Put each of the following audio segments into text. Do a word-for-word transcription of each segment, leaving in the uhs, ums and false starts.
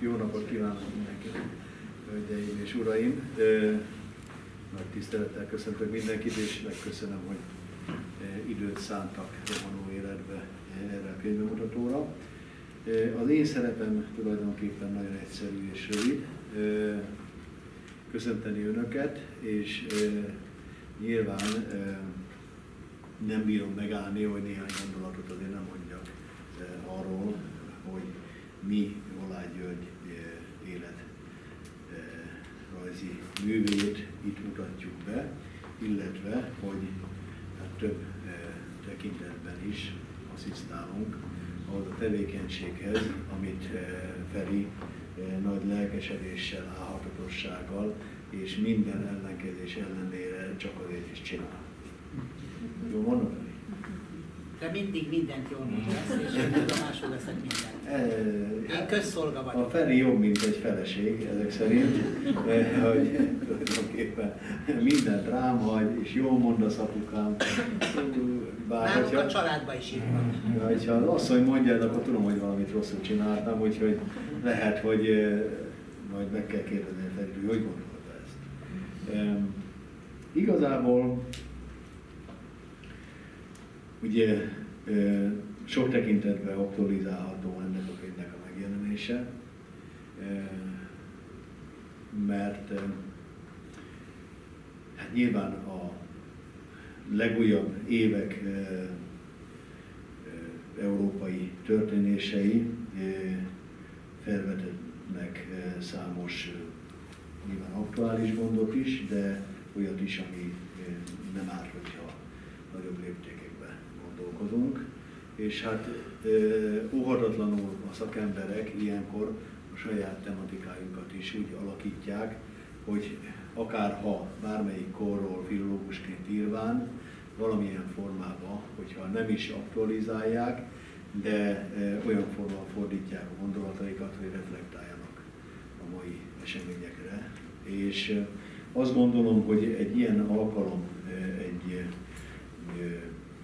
Jó napot kívánok mindenkinek, hölgyeim és uraim! Nagy tisztelettel köszöntök mindenkit, és megköszönöm, hogy időt szántak rohanó életbe erre a könyvbemutatóra. Az én szerepem tulajdonképpen nagyon egyszerű és rövid. Köszönteni önöket, és nyilván nem bírom megállni, hogy néhány gondolatot azért nem mondjak arról, hogy mi Oláh György életrajzi művét itt mutatjuk be, illetve, hogy hát több tekintetben is asszisztálunk ahhoz a tevékenységhez, amit Feri nagy lelkesedéssel, álhatatossággal és minden ellenkezés ellenére csak azért is csinál. Jól mondom, Feri? De mindig mindent jól mondasz, és én tudomásul veszek mindent. Én közszolga vagyok. A Feri jobb, mint egy feleség, ezek szerint, hogy tulajdonképpen mindent rám hagy, és jól mondasz, apukám. Bár, Nálunk hogyha, a családban is írtam. Ha az asszony mondja, akkor tudom, hogy valamit rosszul csináltam, úgyhogy lehet, hogy majd meg kell kérdezni a Ferit, hogy hogy gondolta ezt. E, igazából ugye e, sok tekintetben aktualizálható ennek a könyvnek a megjelenése, e, mert e, hát nyilván a legújabb évek e, e, európai történései e, felvetetnek e, számos e, nyilván aktuális gondot is, de olyat is, ami e, nem árt, hogyha nagyobb léptékekben gondolkozunk. És hát e, óhatatlanul a szakemberek ilyenkor a saját tematikájukat is úgy alakítják, hogy akárha bármelyik korról filológusként írván, valamilyen formában, hogyha nem is aktualizálják, de e, olyan formában fordítják a gondolataikat, hogy reflektáljanak a mai eseményekre. És e, azt gondolom, hogy egy ilyen alkalom, e, egy e,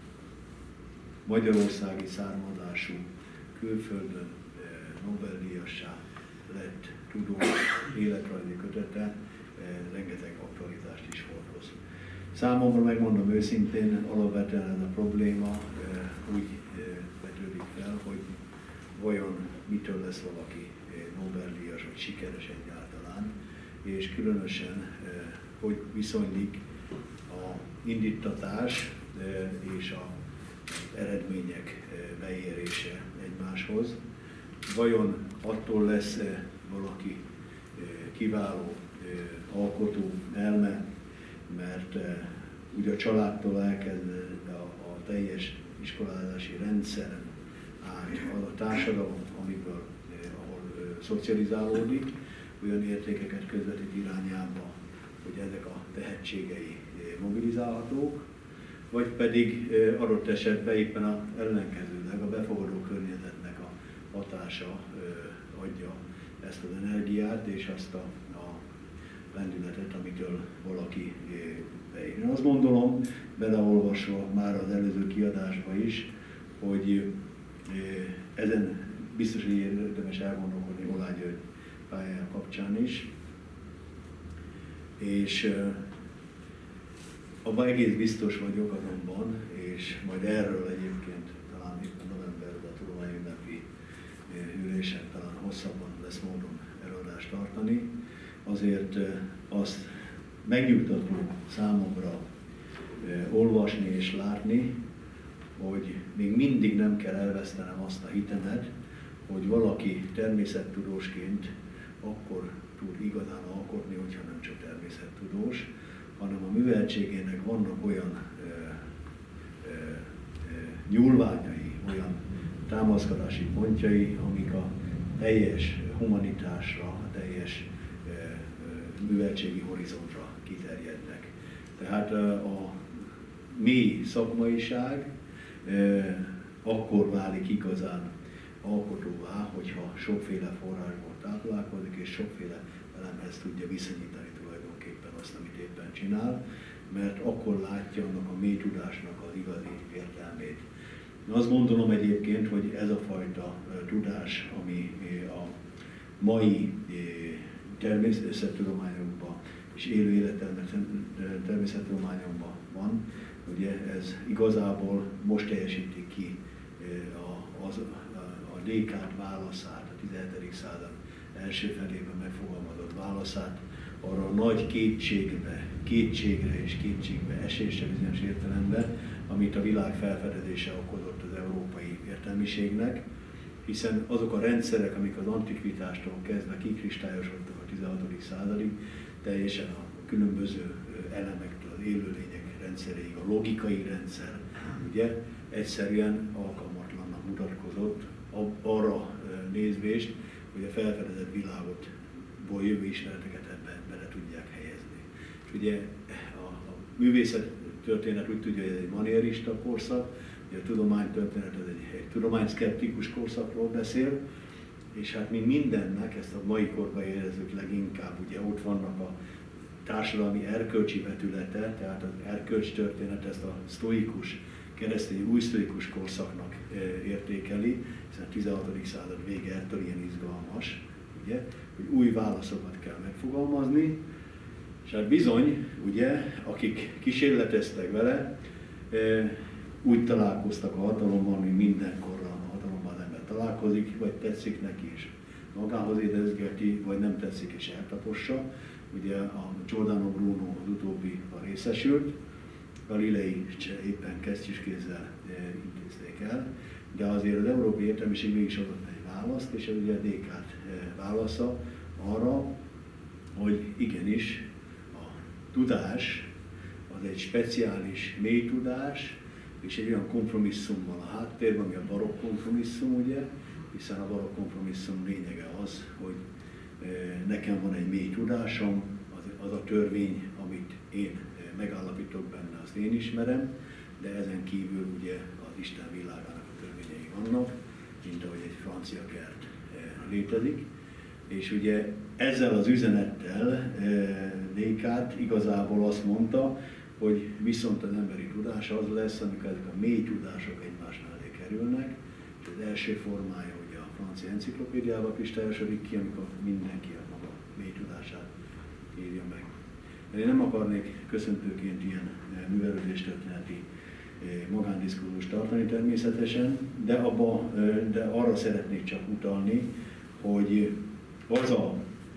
magyarországi származású, külföldön e, Nobel-díjassá lett tudós életrajzi kötete, rengeteg aktualitást is hordoz. Számomra, megmondom őszintén, alapvetően ez a probléma úgy vetődik fel, hogy vajon mitől lesz valaki Nobel-díjas, vagy sikeres egyáltalán, és különösen, hogy viszonylik a indítatás és az eredmények beérése egymáshoz. Vajon attól lesz valaki kiváló alkotó elme, mert uh, ugye a családtól elkezdve a, a teljes iskolázási rendszeren át az a társadalom, amiből, eh, ahol uh, szocializálódik, olyan értékeket közvetít irányába, hogy ezek a tehetségei eh, mobilizálhatók, vagy pedig eh, adott esetben éppen a ellenkezőleg a befogadó környezetnek a hatása eh, adja ezt az energiát és azt a lendületet, amitől valaki beír. Én azt gondolom, beleolvasva már az előző kiadásba is, hogy ezen biztos, hogy érdemes elgondolkodni Oláh György pályája kapcsán is. És abban egész biztos vagyok azonban, és majd erről egyébként talán éppen novemberben a tudományünnepi ülésen talán hosszabban lesz módon előadást tartani, azért azt megnyugtató számomra olvasni és látni, hogy még mindig nem kell elvesztenem azt a hitemet, hogy valaki természettudósként akkor tud igazán alkotni, hogyha nem csak természettudós, hanem a műveltségének vannak olyan ö, ö, ö, nyúlványai, olyan támaszkodási pontjai, amik a teljes humanitásra, a teljes műveltségi horizontra kiterjednek. Tehát a mély szakmaiság akkor válik igazán alkotóvá, hogyha sokféle forrásból táplálkozik, és sokféle elemhez tudja viszonyítani tulajdonképpen azt, amit éppen csinál, mert akkor látja annak a mély tudásnak az igazi értelmét. Azt gondolom egyébként, hogy ez a fajta tudás, ami a mai természettudományokban és élő életben természettudományokban van, ugye ez igazából most teljesíti ki a, az, a Descartes válaszát, a tizenhetedik század első felében megfogalmazott válaszát, arra a nagy kétségbe, kétségre és kétségbe esésre bizonyos értelemben, amit a világ felfedezése okozott az európai értelmiségnek, hiszen azok a rendszerek, amik az antikvitástól kezdve kikristályosodtak a tizenhatodik századig, teljesen a különböző elemektől, az élőlények rendszeréig, a logikai rendszer, ugye, egyszerűen alkalmatlannak mutatkozott arra nézvést, hogy a felfedezett világot, jövő ismereteket ebbe bele tudják helyezni. És ugye a, a művészet történet úgy tudja, hogy ez egy manierista korszak, ugye a tudománytörténet ez egy, egy tudományszkeptikus korszakról beszél, és hát mint mindennek, ezt a mai korban érezzük leginkább, ugye ott vannak a társadalmi erkölcsi vetülete, tehát az erkölcs történet ezt a sztoikus, keresztény új sztoikus korszaknak értékeli, hiszen a tizenhatodik század vége ettől ilyen izgalmas, ugye, hogy új válaszokat kell megfogalmazni, és hát bizony, ugye, akik kísérleteztek vele, úgy találkoztak a hatalommal, mint mindenkorra a hatalommal az ember találkozik, vagy tetszik neki is magához édezgeti, vagy nem tetszik és eltapossa. Ugye a Giordano Bruno az utóbbiban részesült, Galilei éppen kesztyűskézzel intézték el, de azért az európai értelmiség mégis adott egy választ, és ez ugye a Descartes válasza arra, hogy igenis a tudás az egy speciális mély tudás, és egy olyan kompromisszum van a háttérben, ami a barokk kompromisszum, ugye, hiszen a barokk kompromisszum lényege az, hogy nekem van egy mély tudásom, az, az a törvény, amit én megállapítok benne, azt én ismerem, de ezen kívül ugye az Isten világának a törvényei vannak, mint ahogy egy francia kert létezik. És ugye ezzel az üzenettel Descartes igazából azt mondta, hogy viszont az emberi tudás az lesz, amikor ezek a mély tudások egymás mellé kerülnek, és az első formája ugye a francia enciklopédiával kristályosodik ki, amikor mindenki a maga mély tudását írja meg. Én nem akarnék köszöntőként ilyen művelődéstörténeti magándiszkurzust tartani természetesen, de, abba, de arra szeretnék csak utalni, hogy az a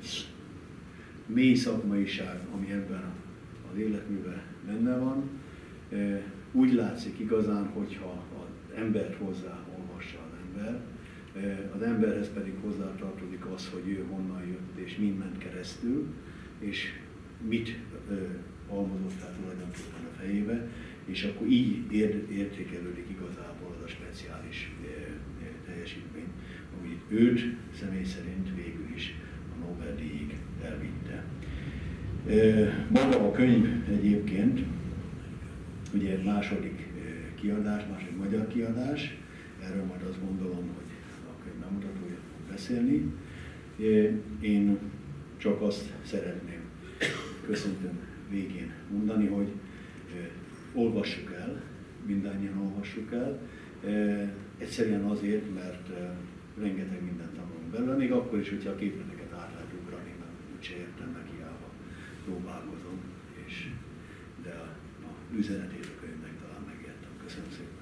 mély szakmaiság, ami ebben az életműben benne van, úgy látszik igazán, hogyha az embert hozzá olvassa az ember, az emberhez pedig hozzátartozik az, hogy ő honnan jött és mind ment keresztül, és mit halmozott el tulajdonképpen a fejébe, és akkor így ér, értékelődik igazából az a speciális teljesítmény, ami őt személy szerint végül is a Nobel-díjig elvitte. Maga a könyv egyébként, ugye második kiadás, második magyar kiadás, erről majd azt gondolom, hogy a könyv bemutatója fog beszélni. Én csak azt szeretném köszöntöm végén mondani, hogy olvassuk el, mindannyian olvassuk el, egyszerűen azért, mert rengeteg mindent tanulunk belőle, még akkor is, hogyha a képleteket át lehet ugrani, mert úgyse értem meg, hiába próbálkozom, és de a, a üzenetét a könyvnek talán megértem. Köszönöm szépen.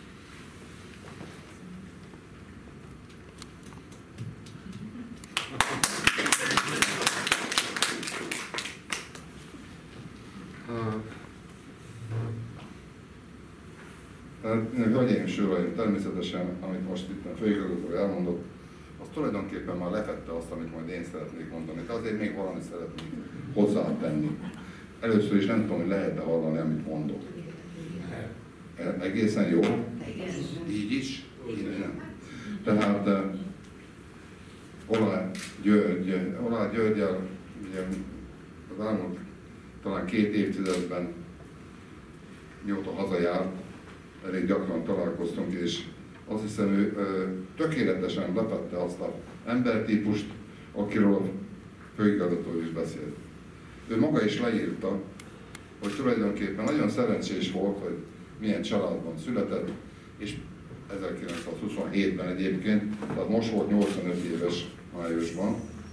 Hölgyeim és uraim, természetesen, amit most itt a főigazgató elmondott, az tulajdonképpen már lefette azt, amit majd én szeretnék mondani, de azért még valamit szeretnék hozzátenni. Először is nem tudom, hogy lehet-e hallani, amit mondok. Egészen jó? Így is? Így nem. Tehát uh, Olá György, Olá Györgyel ugye az elmúlt talán két évtizedben, mióta hazajárt, elég gyakran találkoztunk, és azt hiszem, ő ö, tökéletesen lefette azt az embertípust, akiről a főigazgató is beszélt. Ő maga is leírta, hogy tulajdonképpen nagyon szerencsés volt, hogy milyen családban született, és ezerkilencszázhuszonhétben egyébként, tehát most volt nyolcvanöt éves májusban,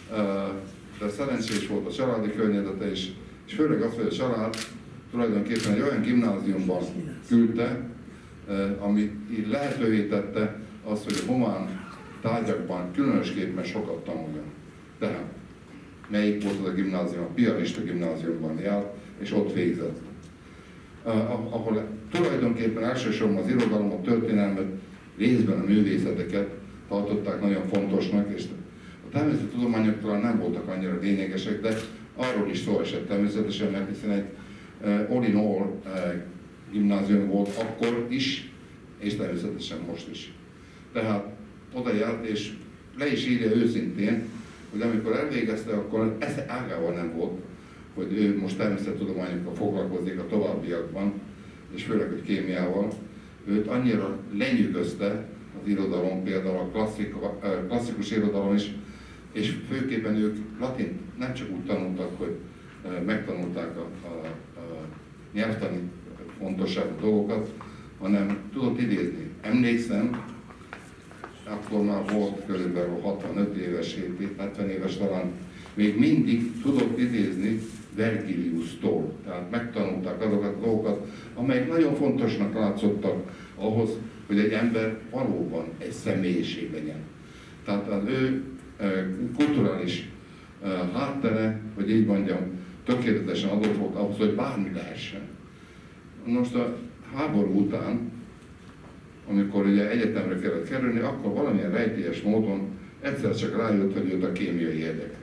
de szerencsés volt a családi környezete is, és főleg az, hogy a család tulajdonképpen egy olyan gimnáziumban küldte, ami így lehetővé tette azt, hogy a humán tárgyakban különösképpen sokat tanuljon. Tehát melyik volt az a gimnázium? A piarista gimnáziumban járt, és ott végzett. Ahol tulajdonképpen elsősorban az irodalmat, történelmet, részben a művészeteket tartották nagyon fontosnak, és a természettudományok talán nem voltak annyira lényegesek, de arról is szó esett természetesen, mert hiszen egy uh, all in all uh, gimnázium volt akkor is, és természetesen most is. Tehát oda járt, és le is írja őszintén, hogy amikor elvégezte, akkor ez ágával nem volt, hogy ő most természettudományokkal foglalkozik a továbbiakban, és főleg, hogy kémiával. Őt annyira lenyűgözte az irodalom, például a klasszik, klasszikus irodalom is, és főképpen ők latint nem csak úgy tanultak, hogy megtanulták a, a, a nyelvtani fontosságú dolgokat, hanem tudott idézni. Emlékszem, akkor már volt körülbelül hatvanöt éves, hetven éves talán, még mindig tudott idézni Vergiliustól. Tehát megtanulták azokat a dolgokat, amelyek nagyon fontosnak látszottak ahhoz, hogy egy ember valóban egy személyiség legyen. Tehát az ő kulturális háttere, hogy így mondjam, tökéletesen adott volt ahhoz, hogy bármi lehessen. Most a háború után, amikor ugye egyetemre kellett kerülni, akkor valamilyen rejtélyes módon egyszer csak rájött, hogy őt a kémiai érdekli.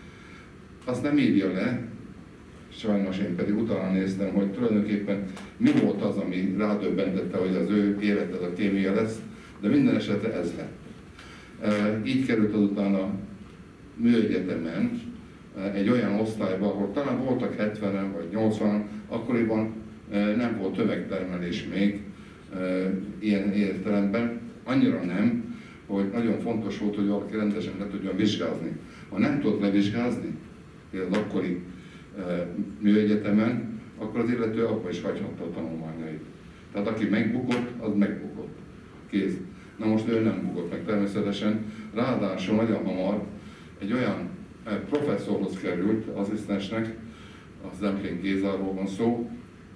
Azt nem írja le, sajnos én pedig utána néztem, hogy tulajdonképpen mi volt az, ami rádöbbentette, hogy az ő élete a kémia lesz, de minden esetre ez lett. Így került azután a műegyetemen egy olyan osztályba, ahol talán voltak hetvenen vagy nyolcvanan, akkoriban nem volt tömegtermelés még ilyen értelemben, annyira nem, hogy nagyon fontos volt, hogy valaki rendesen le tudjon vizsgázni. Ha nem tudott levizsgázni, például az akkori műegyetemen, akkor az illető abba is hagyhatta a tanulmányait. Tehát aki megbukott, az megbukott. Kész. Na most ő nem bukott meg természetesen, ráadásul nagyon hamar egy olyan professzorhoz került, asszisztensnek, a Zemplén Gézáról van szó,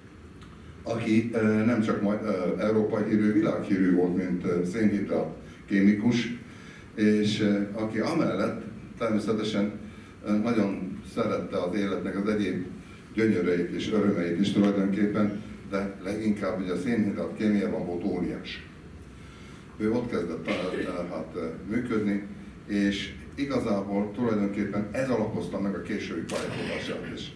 aki nem csak majd európai hírű, világhírű volt, mint szénhidrát kémikus, és aki amellett természetesen nagyon szerette az életnek az egyéb gyönyöreit és örömeit is tulajdonképpen, de leginkább ugye a szénhidrát kémiában volt óriás. Ő ott kezdett hát, működni, és igazából tulajdonképpen ez alapozta meg a későbbi pályafutását is.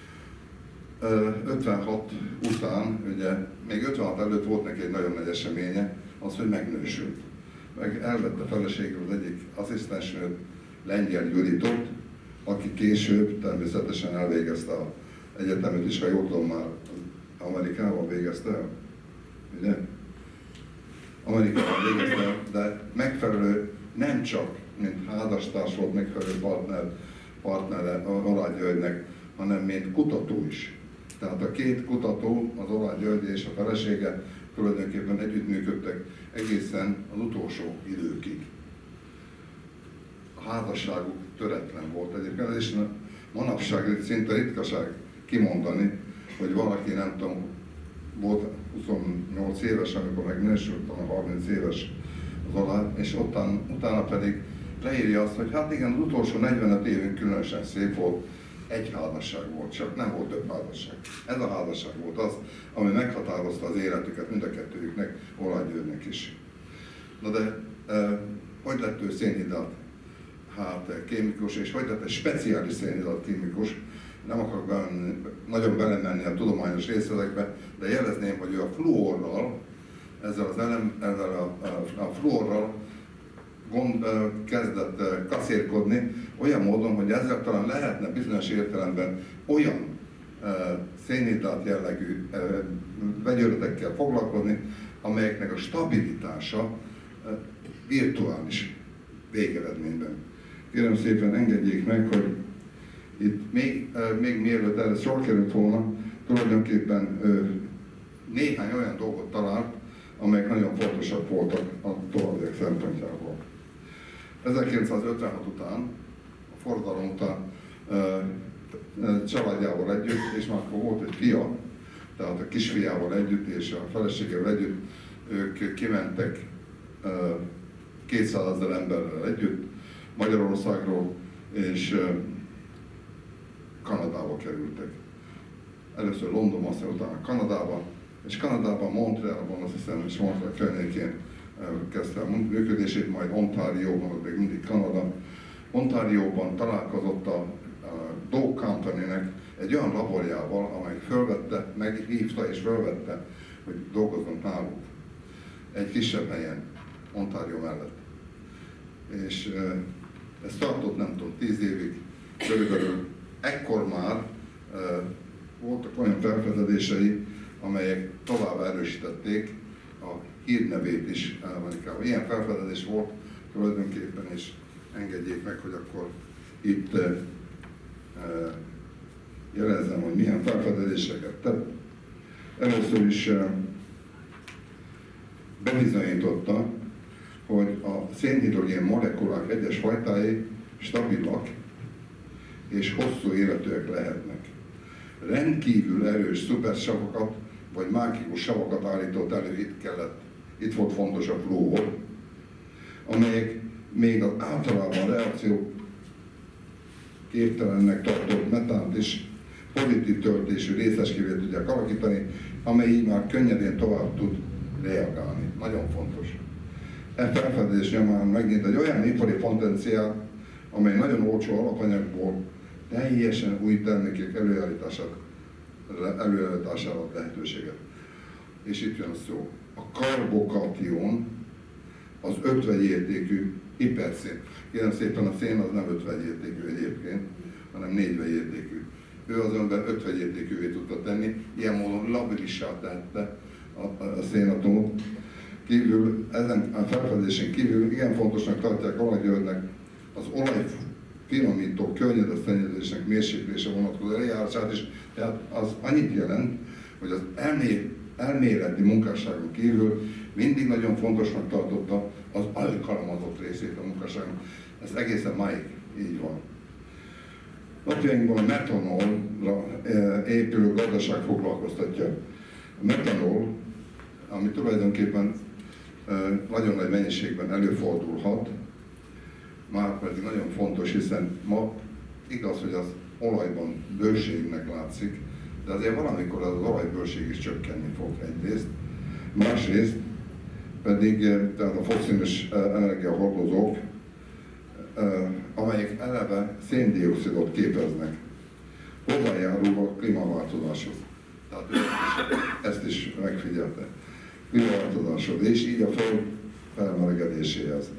ötvenhat után, ugye még ötvenhat előtt volt neki egy nagyon nagy eseménye, az, hogy megnősült. Meg elvette feleségül az egyik asszisztensnőt, Lengyel Juditot, aki később természetesen elvégezte az egyetemet is, ha jól tudom, már Amerikában végezte el, ugye? Amerikában végezte el, de megfelelő nem csak, mint házastárs volt megfelelő partner, partnere Oláh Györgynek, hanem mint kutató is. Tehát a két kutató, az Oláh György és a felesége tulajdonképpen együttműködtek egészen az utolsó időkig. A házasságuk töretlen volt egyébként, és manapság szinte ritkaság kimondani, hogy valaki, nem tudom, volt huszonnyolc éves, amikor megnősült, talán harminc éves az Oláh, és utána, utána pedig leírja azt, hogy hát igen, az utolsó negyvenöt évünk különösen szép volt, egy házasság volt, csak nem volt több házasság. Ez a házasság volt az, ami meghatározta az életüket mind a kettőjüknek, Oláh Györgynek is. Na de eh, hogy lett ő szénhidrát hát, kémikus, és hogy lett egy speciális szénhidrát kémikus? Nem akarok bemenni, nagyon belemenni a tudományos részletekbe, de jelezném, hogy ő a fluorral, ezzel, az elem, ezzel a, a, a fluorral gond, kezdett kaszérkodni, olyan módon, hogy ezzel talán lehetne bizonyos értelemben olyan szénhidrát jellegű vegyületekkel foglalkozni, amelyeknek a stabilitása virtuális végeredményben. Kérem szépen engedjék meg, hogy itt még, még mielőtt erre sor került volna, tulajdonképpen néhány olyan dolgot talált, amelyek nagyon fontosak voltak a továbbiak szempontjából. ezerkilencszázötvenhat után a forradalom után családjával együtt, és már akkor volt egy fia, tehát a kisfiával együtt és a feleségével együtt, ők kimentek kétszázezer emberrel együtt Magyarországról, és Kanadába kerültek. Először Londonban, aztán utána Kanadába, és Kanadában, Montrealban, azt hiszem, és Montreal környékén kezdte a működését, majd Ontarioban, még mindig Kanada. Ontarioban találkozott a, a Dow Company-nek egy olyan laborjával, amely fölvette, meghívta és fölvette, hogy dolgozzon náluk egy kisebb helyen, Ontario mellett. És ez tartott, nem tudom, tíz évig, körülbelül ekkor már voltak olyan felfedezései, amelyek tovább erősítették a hírnevét is Amerikában. Ilyen felfedezés volt tulajdonképpen, és engedjék meg, hogy akkor itt uh, uh, jelezzem, hogy milyen felfedezéseket tett. Először is uh, bebizonyította, hogy a szénhidrogén molekulák egyes fajtái stabilak és hosszú életűek lehetnek. Rendkívül erős szupersavakat vagy mágikus savakat állított elő, itt kellett, itt volt fontos a flúor, amelyek még az általában reakció képtelennek tartott metánt is pozitív töltésű részecskévé tudják alakítani, amely így már könnyedén tovább tud reagálni. Nagyon fontos. E felfedezés nyomán megint egy olyan ipari potenciál, amely nagyon olcsó alapanyagból teljesen új termékek előállítására előállítására lehetőséget. És itt jön a szó. A karbokation az ötvegyértékű hiperszén. Kérem szépen, a szén az nem ötvegyértékű egyébként, hanem négyvegyértékű. Ő azonban ötvegyértékűvé tudta tenni, ilyen módon labilissá tette a, a szénatomot. Kívül, ezen a felfedezésen kívül igen fontosnak tartják Olagygyörgynek az olaj finomító környezetszennyezésnek mérséklése vonatkozó eljárását is, tehát az annyit jelent, hogy az elmé, elméleti munkásságon kívül mindig nagyon fontosnak tartotta az alkalmazott részét a munkásságon. Ez egészen máig így van. Napjainkban a metanolra épülő gazdaság foglalkoztatja. A metanol, ami tulajdonképpen nagyon nagy mennyiségben előfordulhat, már pedig nagyon fontos, hiszen ma igaz, hogy az olajban bőségnek látszik, de azért valamikor az olajbőség is csökkenni fog egyrészt. Másrészt pedig tehát a fosszilis energiahordozók, amelyek eleve széndioxidot képeznek, hozzájárul a klímaváltozáshoz. Tehát ezt is megfigyelte. Klímaváltozáshoz, és így a föld felmelegedéséhez.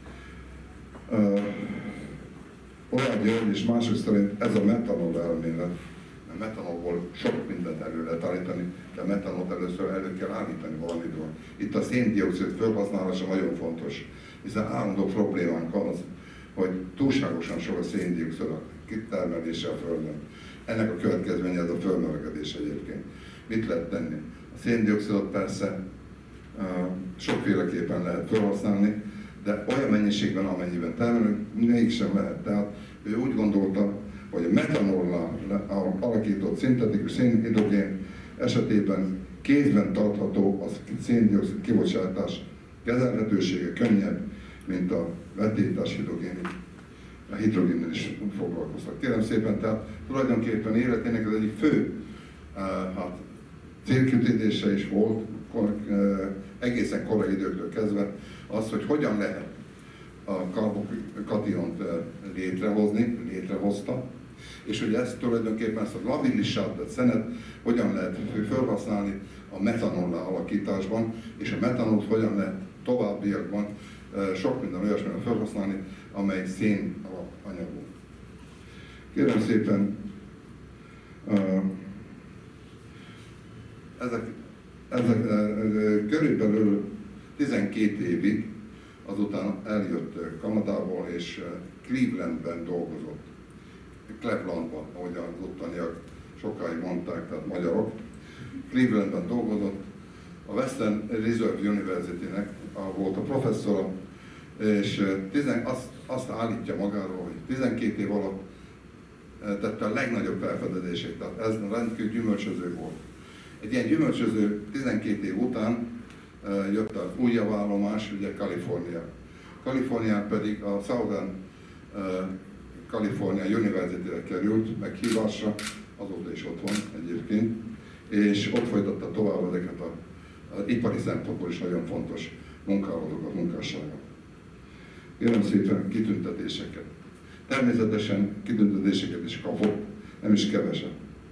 Uh, Olagygyörgy és mások szerint ez a metanol elmélet, a metanolból sok mindent elő lehet állítani, de a metanolt először elő kell állítani valamiből. Itt a széndioxid felhasználása nagyon fontos, hiszen állandó problémánk az, hogy túlságosan sok a széndioxid a kitermelése a Földön. Ennek a következménye ez a földmelegedés egyébként. Mit lehet tenni? A széndioxidot persze uh, sokféleképpen lehet felhasználni, de olyan mennyiségben, amennyiben termelünk, mégsem lehet. Tehát ő úgy gondolta, hogy a metanollal alakított szintetikus szénhidrogén esetében kézben tartható a széndioxid kibocsátás kezelhetősége könnyebb, mint a vetétás hidrogén. A hidrogénnel is foglalkoztak. Kérem szépen, tehát tulajdonképpen életének az egyik fő uh, hát, célkitűzése is volt, uh, egészen korai időktől kezdve, az, hogy hogyan lehet a karbokationt létrehozni, létrehozta, és hogy ezt tulajdonképpen ezt a labilissá tett szenet hogyan lehet felhasználni a metanollá alakításban, és a metanolt hogyan lehet továbbiakban sok minden olyasmire felhasználni, amely szén alapanyagú. Kérem szépen, ezek, ezek körülbelül tizenkét évig azután eljött Kanadából, és Clevelandben dolgozott. Clevelandban, ahogy az ottaniak sokáig mondták, tehát magyarok. Clevelandben dolgozott, a Western Reserve University-nek volt a professzora, és tizen, azt azt állítja magáról, hogy tizenkét év alatt tette a legnagyobb felfedezését, tehát ez rendkívül gyümölcsöző volt. Egy ilyen gyümölcsöző tizenkét év után jött az újabb állomás, ugye Kalifornia. Kalifornián pedig a Southern California University-re került meghívásra, azóta is ott van egyébként, és ott folytatta tovább ezeket a, az ipari szempontból is nagyon fontos munkálatokat, munkásságot. Kérem szépen kitüntetéseket. Természetesen kitüntetéseket is kapott, nem is keveset.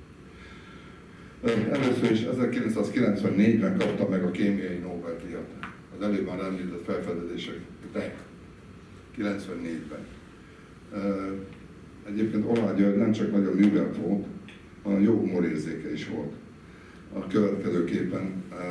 Először is ezerkilencszázkilencvennégyben kapta meg a kémiai Nobel-díjat. Az előbb már említett felfedezések, de kilencvennégyben. Egyébként Oláh György nem csak nagyon művelt volt, hanem jó humorérzéke is volt. A következőképpen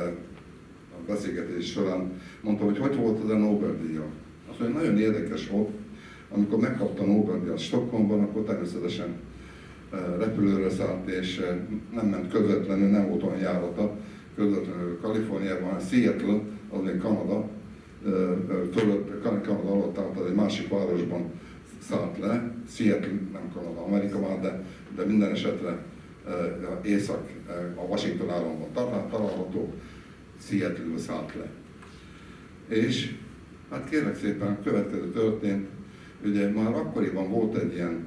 a beszélgetés során mondta, hogy hogy volt az a Nobel-díja. Azt mondja, nagyon érdekes volt, amikor megkapta a Nobel-díjat Stockholmban, akkor természetesen repülőre szállt, és nem ment közvetlenül, nem volt olyan járata közvetlenül Kaliforniában, hanem Seattle, az még Kanada, fölött, Kanada alatt állt, az egy másik városban szállt le, Seattle, nem Kanada, Amerika már, de, de minden esetre észak, a Washington államban található, Seattle-ből szállt le. És hát kérlek szépen, a következő történt, ugye már akkoriban volt egy ilyen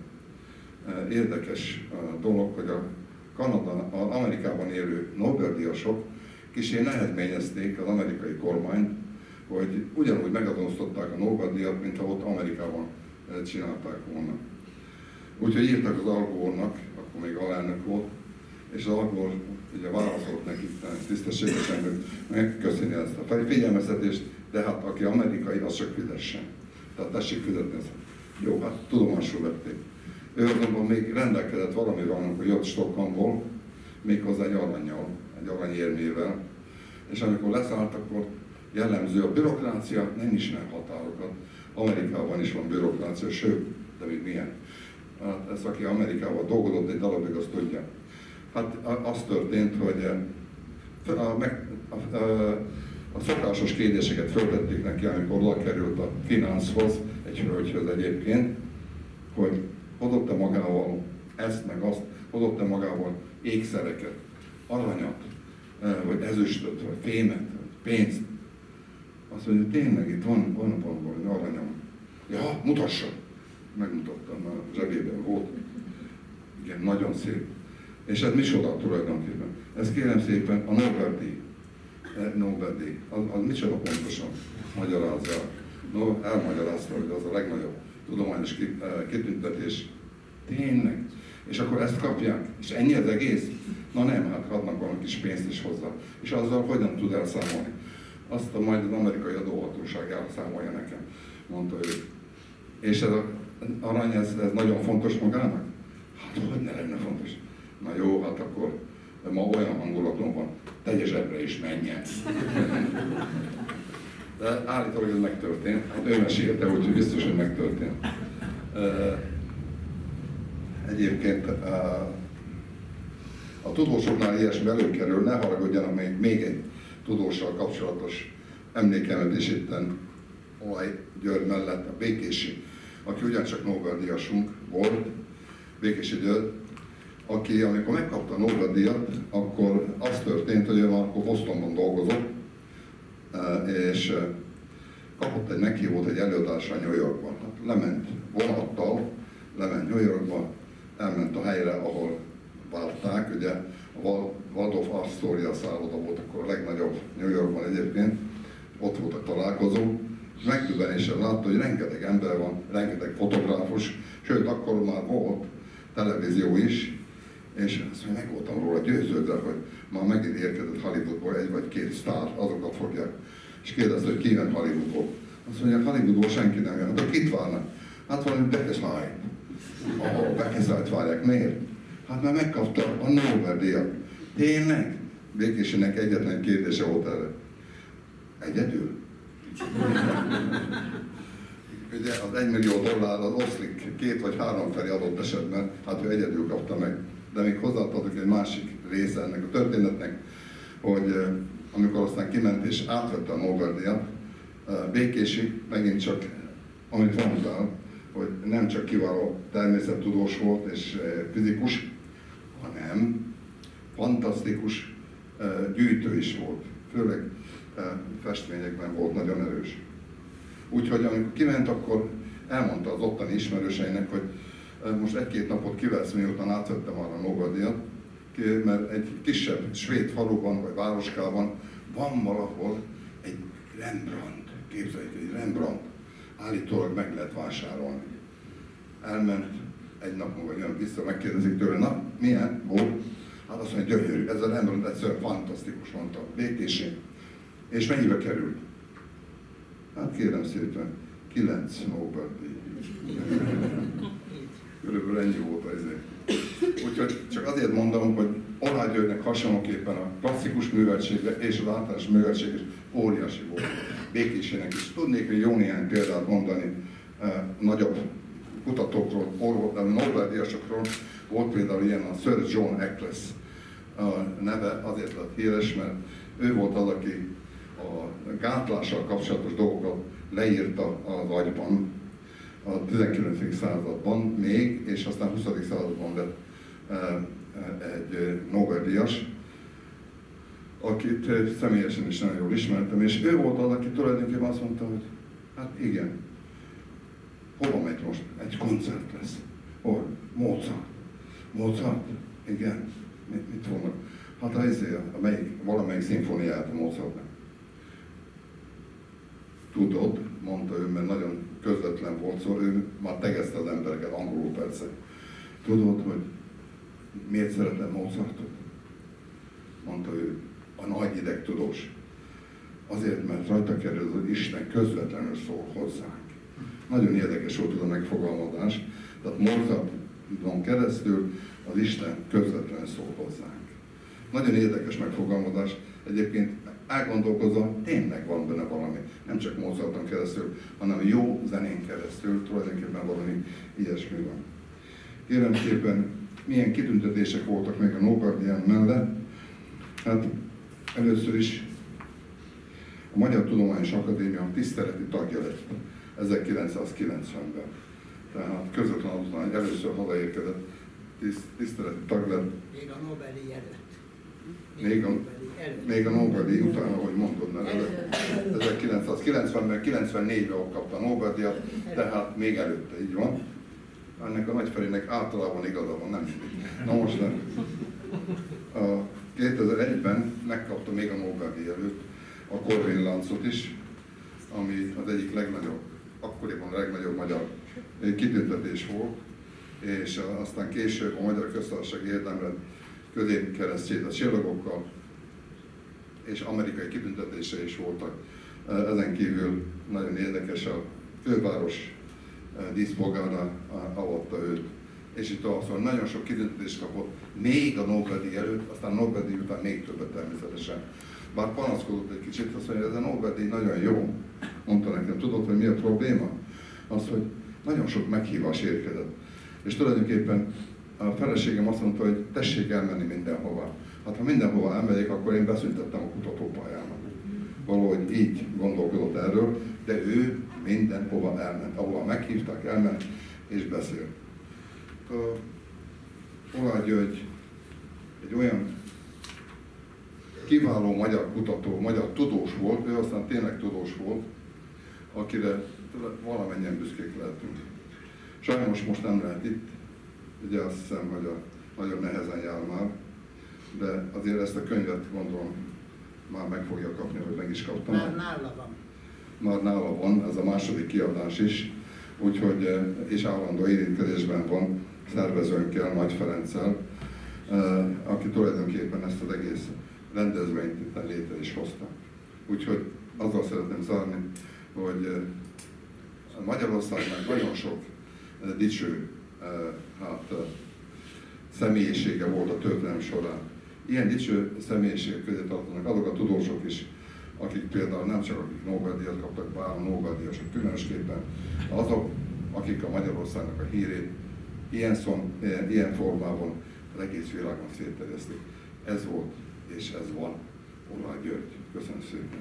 érdekes dolog, hogy a Kanada, az Amerikában élő Nobel-díjasok kicsit nehezményezték az amerikai kormányt, hogy ugyanúgy megadóztatták a Nobel-díjat, mintha ott Amerikában csinálták volna. Úgyhogy írtak az Al Gore-nak, akkor még alelnök volt, és az Al Gore ugye válaszolt nekik tisztességesen, hogy megköszöni ezt a figyelmeztetést, de hát aki amerikai, az csak fizessen. Tehát tessék fizetni ezt. Jó, hát tudomásul vették. Ő azonban még rendelkezett valamivel, amikor jött Stockholmból, méghozzá egy arannyal, egy aranyérmével, és amikor leszállt, akkor jellemző a bürokrácia, nem ismer határokat. Amerikában is van bürokrácia, sőt, de még milyen. Hát ez, aki Amerikában dolgozott egy darabig, azt tudja. Hát az történt, hogy a, a, a, a szokásos kérdéseket föltették neki, amikor oda került a finanszhoz, egy hölgyhöz egyébként, hogy hozott-e magával ezt meg azt, hozott-e magával ékszereket, aranyat, vagy ezüstöt, vagy fémet, vagy pénzt. Azt mondja, tényleg itt van, van, van valami aranyam. Ja, mutassa! Megmutattam, mert a zsebében volt. Igen, nagyon szép. És ez micsoda tulajdonképpen? Ez kérem szépen a Nobel-díj. Nobel-díj. Az, az micsoda pontosan magyarázza. No, elmagyarázta, hogy az a legnagyobb tudományos kitüntetés. Tényleg. És akkor ezt kapják. És ennyi az egész? Na nem, hát adnak valami kis pénzt is hozzá. És azzal hogyan tud elszámolni? Azt a majd az amerikai adóhatóság elszámolja nekem, mondta ő. És ez az arany, ez, ez nagyon fontos magának? Hát hogy ne lenne fontos? Na jó, hát akkor ma olyan hangulatom van, tegye zsebre is menjen. De állítólag ez megtörtént. Hát ő mesélte, úgyhogy biztos, hogy megtörtént. Egyébként a tudósoknál ilyesmi előkerül, ne haragudjanak, még, még egy tudóssal kapcsolatos emlékemet is itten Oláh György mellett, a Békési, aki ugyancsak Nobel-díjasunk volt, Békési György, aki amikor megkapta a Nobel-díjat, akkor az történt, hogy ő már akkor Bostonban dolgozott, és kapott egy meghívót egy előadásra New Yorkban. Hát lement vonattal, lement New Yorkba, elment a helyre, ahol várták, ugye a Waldorf Astoria szálloda volt akkor a legnagyobb New Yorkban egyébként, ott volt a találkozó, és megdöbbenéssel látta, hogy rengeteg ember van, rengeteg fotográfus, sőt akkor már volt televízió is, és azt mondja, meg voltam róla győződve, hogy már megint érkezett Hollywoodból egy vagy két sztár, azokat fogják. És kérdezte, hogy ki jön Hollywoodból. Azt mondja, Hollywoodból senki nem jön. De kit várnak? Hát valami Beckeside. Ahol Beckeside várják. Miért? Hát már megkapta a Nobel-díjat. Tényleg? Békésinek egyetlen kérdése volt erre. Egyedül? Ugye az egymillió dollár az oszlik két vagy három felé adott esetben, hát ő egyedül kapta meg. De még hozzáadhatok egy másik része ennek a történetnek, hogy amikor aztán kiment és átvette a Nobel-díjat, Békési megint csak, amit mondtál, hogy nem csak kiváló természettudós volt és fizikus, hanem fantasztikus gyűjtő is volt. Főleg festményekben volt nagyon erős. Úgyhogy amikor kiment, akkor elmondta az ottani ismerőseinek, hogy most egy-két napot kivesz, miután átvettem arra a Nobel-díjat, mert egy kisebb svéd faluban vagy városkában van valahol egy Rembrandt, képzeljük, egy Rembrandt, állítólag meg lehet vásárolni. Elment, egy nap múlva jön vissza, megkérdezik tőle, na, milyen volt? Hát azt mondja, gyönyörű, ez a Rembrandt egyszerűen fantasztikus, mondta, békésén. És mennyibe került? Hát kérem szépen, kilenc Nobel-díj. Körülbelül ennyi volt az ezért. Úgyhogy csak azért mondom, hogy Oláh Györgynek hasonlóképpen a klasszikus műveltsége és az általános műveltség is óriási volt. Békésének is. Tudnék még jó néhány példát mondani eh, nagyobb kutatókról, Nobel-díjasokról. Volt például ilyen a Sir John Eccles a neve, azért lett híres, mert ő volt az, aki a gátlással kapcsolatos dolgokat leírta az agyban a tizenkilencedik században még, és aztán huszadik században lett egy Nobel-díjas, akit személyesen is nagyon jól ismertem, és ő volt az, aki tulajdonképpen azt mondta, hogy hát igen, hova megy most? Egy koncert lesz. Hol? Mozart. Mozart? Igen. Mit, mit fognak? Hát a izé, amelyik, valamelyik szimfóniát Mozartnak. Tudod, mondta ő, mert nagyon közvetlen volt, szóval ő már tegezte az embereket, angolul persze. Tudod, hogy miért szeretem Mozartot? Mondta ő, a nagy idegtudós. Azért, mert rajta kerül, hogy Isten közvetlenül szól hozzánk. Nagyon érdekes volt ez a megfogalmazás. Tehát Mozarton keresztül az Isten közvetlenül szól hozzánk. Nagyon érdekes megfogalmazás. Egyébként elgondolkozva, tényleg van benne valami. Nem csak Mozarton keresztül, hanem jó zenén keresztül tulajdonképpen valami ilyesmi van. Kérem szépen, milyen kitüntetések voltak még a Nobel-díján mellett? Hát először is a Magyar Tudományos Akadémia tiszteleti tagja lett ezerkilencszázkilencvenben. Tehát közvetlen azután, hogy először hazaérkezett, tiszteleti tag lett. Még a Nobel-díj előtt. Még a, még a Nobel-díj után, ahogy mondod, mert ezerkilencszázkilencvenben, kilencvennégyben kapta a Nobel-díjat, tehát még előtte, így van. Ennek a Nagyferének általában igaza van, nem mindig. Na most nem. A kétezer-egyben megkapta még a Nobel-díj előtt a Corvin-láncot is, ami az egyik legnagyobb, akkoriban a legnagyobb magyar kitüntetés volt, és aztán később a Magyar Köztársaság érdemrend középkeresztjét a csillagokkal, és amerikai kitüntetése is voltak. Ezen kívül nagyon érdekes, a főváros díszpolgára avatta őt, és itt szóval nagyon sok kitüntetést kapott, még a Nobel-díj előtt, aztán a Nobel-díj után még többet természetesen. Bár panaszkodott egy kicsit, azt mondja, hogy ez a Nobel-díj nagyon jó. Mondta nekem, tudod, hogy mi a probléma? Az, hogy nagyon sok meghívás érkezett. És tulajdonképpen a feleségem azt mondta, hogy tessék elmenni mindenhova. Hát ha mindenhova elmegyek, akkor én beszüntettem a kutatópályámat. Valahogy így gondolkodott erről, de ő mindenhova elment. Ahova meghívták, elment és beszélt. Oláh György egy olyan kiváló magyar kutató, magyar tudós volt, ő aztán tényleg tudós volt, akire valamennyien büszkék lehetünk. Sajnos most nem lehet itt, ugye azt hiszem, hogy a, nagyon nehezen jár már, de azért ezt a könyvet gondolom már meg fogja kapni, hogy meg is kaptam. Már nála van. Már nála van, ez a második kiadás is, úgyhogy, és állandó érintkezésben van szervezőnkkel, Nagy Ferenccel, aki tulajdonképpen ezt az egész rendezvényt itt létre is hozta. Úgyhogy azzal szeretném zárni, hogy Magyarországnak nagyon sok dicső hát, személyisége volt a történelem során. Ilyen dicső személyiségek közé tartoznak azok a tudósok is, akik például nem csak akik Nobel-díjat kaptak, bár Nobel-díjasok különösképpen, azok, akik a Magyarországnak a hírét ilyen, szon, ilyen, ilyen formában az egész világon szétterjesztik. Ez volt és ez van Oláh György. Köszönöm szépen!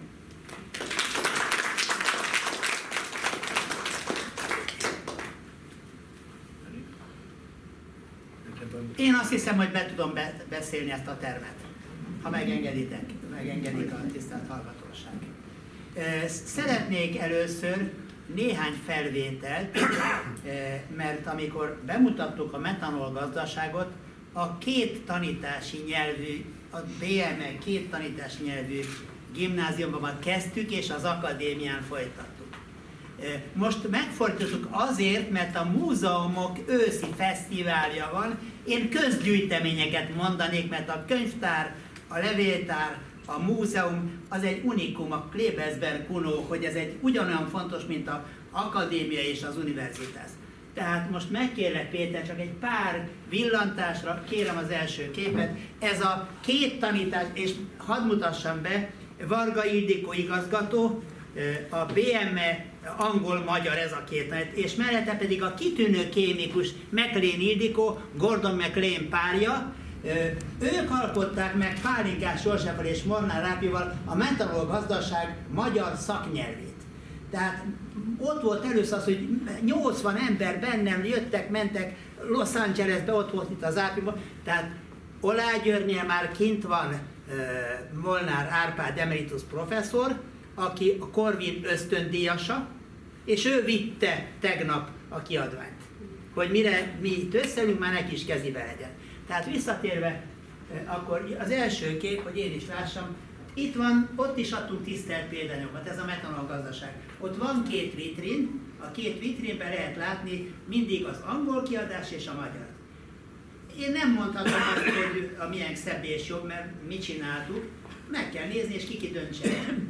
Én azt hiszem, hogy be tudom be beszélni ezt a termet, ha megengeditek, megengedik a tisztelt hallgatóság. Szeretnék először néhány felvételt, mert amikor bemutattuk a metanol gazdaságot, a két tanítási nyelvű, a bé em e két tanítási nyelvű gimnáziumban kezdtük, és az akadémián folytattuk. Most megfordítottuk azért, mert a múzeumok őszi fesztiválja van. Én közgyűjteményeket mondanék, mert a könyvtár, a levéltár, a múzeum az egy unikum a Klebersberg Kuno, hogy ez egy ugyanolyan fontos, mint az akadémia és az univerzitás. Tehát most megkérlek, Péter, csak egy pár villantásra, kérem az első képet. Ez a két tanítás, és hadd mutassam be, Varga Ildikó igazgató, a bé em e angol-magyar ez a két tanít, és mellette pedig a kitűnő kémikus McLean Ildikó, Gordon McLean párja. Ők alkották meg Pálinkás Józseffel és Molnár Rápival a metanol gazdaság magyar szaknyelvét. Tehát ott volt először az, hogy nyolcvan ember bennem jöttek, mentek Los Angelesbe, ott volt itt az Ápiban. Tehát Oláh Györgynél már kint van uh, Molnár Árpád emeritus professzor, aki a Corvin ösztöndíjasa, és ő vitte tegnap a kiadványt, hogy mire mi itt összeülünk, már neki is kezébe legyen. Tehát visszatérve, akkor az első kép, hogy én is lássam, itt van, ott is adtunk tisztelt példányokat, ez a metanol gazdaság. Ott van két vitrin, a két vitrínben lehet látni mindig az angol kiadás és a magyar. Én nem mondhatom azt, hogy a milyen szebb és jobb, mert mit csináltuk, meg kell nézni, és ki ki döntse.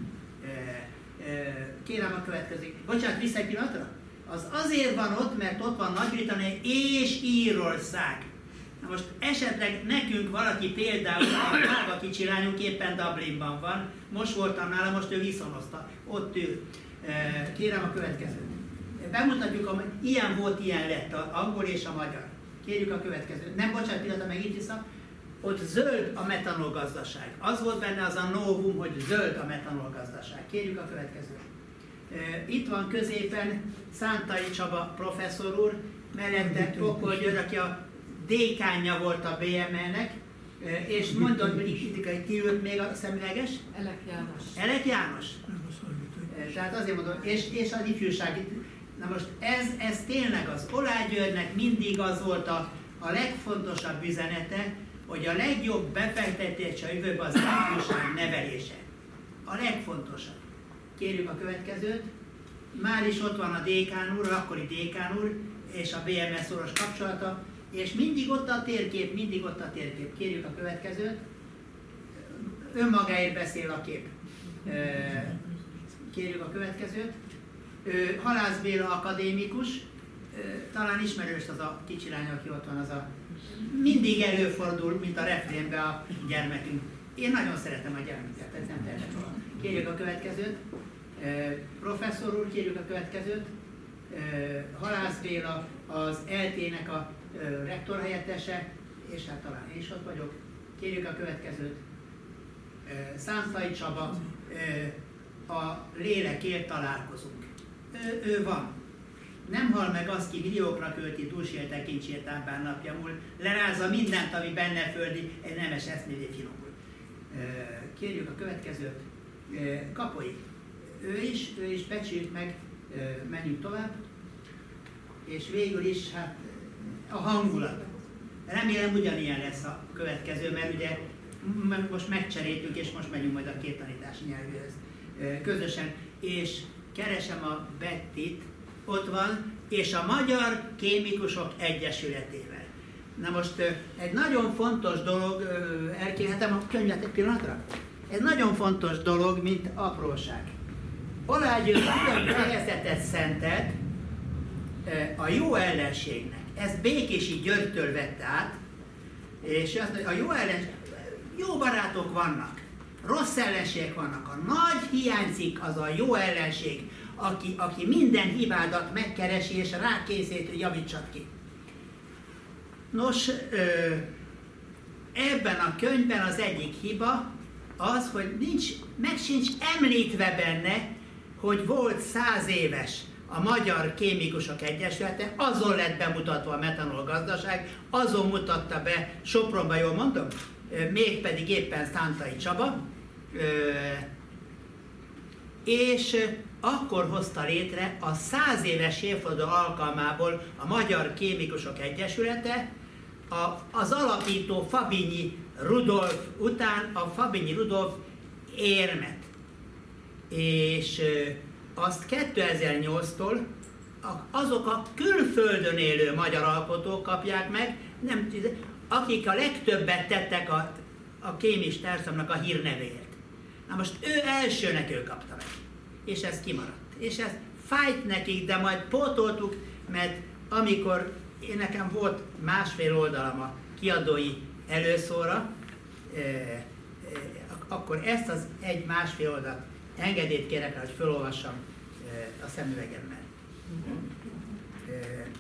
Kérem a következő. Bocsánat, vissza egy pillanatra? Az azért van ott, mert ott van Nagy-Britannia és Írország. Na most esetleg nekünk valaki például, a Gába kicsi lányunk éppen Dublinban van, most voltam nála, most ő viszonozta, ott ül. Kérem a következőt. Bemutatjuk, hogy ilyen volt, ilyen lett az angol és a magyar. Kérjük a következőt. Nem, bocsánat, pillanatra, meg itt vissza. Ott zöld a metanol gazdaság. Az volt benne az a novum, hogy zöld a metanol gazdaság. Kérjük a következőt. Itt van középen Szántai Csaba professzor úr, mellette Pokol György, aki a dékánja volt a bé em e-nek, és mondod, hogy ki ült még a szemüveges? Elek János. Elek János? Tehát azért mondom, és, és az ifjúság. Na most ez, ez tényleg az Oláh Györgynek mindig az volt a, a legfontosabb üzenete, hogy a legjobb befektetés a jövőben az ifjúság nevelése. A legfontosabb. Kérjük a következőt. Már is ott van a dékán úr, akkori dékán úr, és a bé em e szoros kapcsolata, és mindig ott a térkép, mindig ott a térkép. Kérjük a következőt. Önmagáért beszél a kép. Kérjük a következőt. Halász Béla akadémikus, talán ismerős az a kicsi lány, aki ott van, az a mindig előfordul, mint a refrénben a gyermekünk. Én nagyon szeretem a gyermeket, ez nem tehetek róla. Kérjük a következőt. Professzor úr, kérjük a következőt. Halász Béla az é el té-nek a rektor helyettese, és hát talán én is ott vagyok. Kérjük a következőt. Szántai Csaba, a lélekért találkozunk. Ő, ő van. Nem hal meg az, ki milliókra költi túlsél tekintsét ámbán napja múl, lerázza mindent, ami benne földi, egy nemes eszmévé finomul. Kérjük a következőt. Kapoi. Ő is, ő is becsüljük meg, menjünk tovább. És végül is, hát a hangulat. Remélem ugyanilyen lesz a következő, mert ugye most megcseréltünk, és most megyünk majd a két tanítási nyelvűhöz közösen. És keresem a Bettit, ott van, és a Magyar Kémikusok Egyesületével. Na most egy nagyon fontos dolog, elkérhetem a könyvet egy pillanatra? Ez nagyon fontos dolog, mint apróság. Oláh György külön fejezetet szentelt a jó ellenségnek. Ezt Békési Györgytől vette át, és azt mondja, a jó ellenség, jó barátok vannak, rossz ellenségek vannak, a nagy hiányzik az a jó ellenség, aki, aki minden hibádat megkeresi, és rákészít, hogy javítsad ki. Nos, ebben a könyvben az egyik hiba az, hogy nincs, meg sincs említve benne, hogy volt száz éves a Magyar Kémikusok Egyesülete, azon lett bemutatva a metanol gazdaság, azon mutatta be Sopronban, jól mondom, mégpedig éppen Szántai Csaba, és akkor hozta létre a száz éves évforduló alkalmából a Magyar Kémikusok Egyesülete, a, az alapító Fabinyi Rudolf után a Fabinyi Rudolf érmet. És azt kétezer-nyolctól azok a külföldön élő magyar alkotók kapják meg, nem, akik a legtöbbet tettek a, a kémis társadalomnak a hírnevéért. Na most ő elsőnek ő kapta meg, és ez kimaradt. És ez fájt nekik, de majd pótoltuk, mert amikor én nekem volt másfél oldalam a kiadói előszóra, eh, eh, akkor ezt az egy másfél oldalt engedélyt kérek rá, hogy felolvassam eh, a szemüvegemmel. Eh,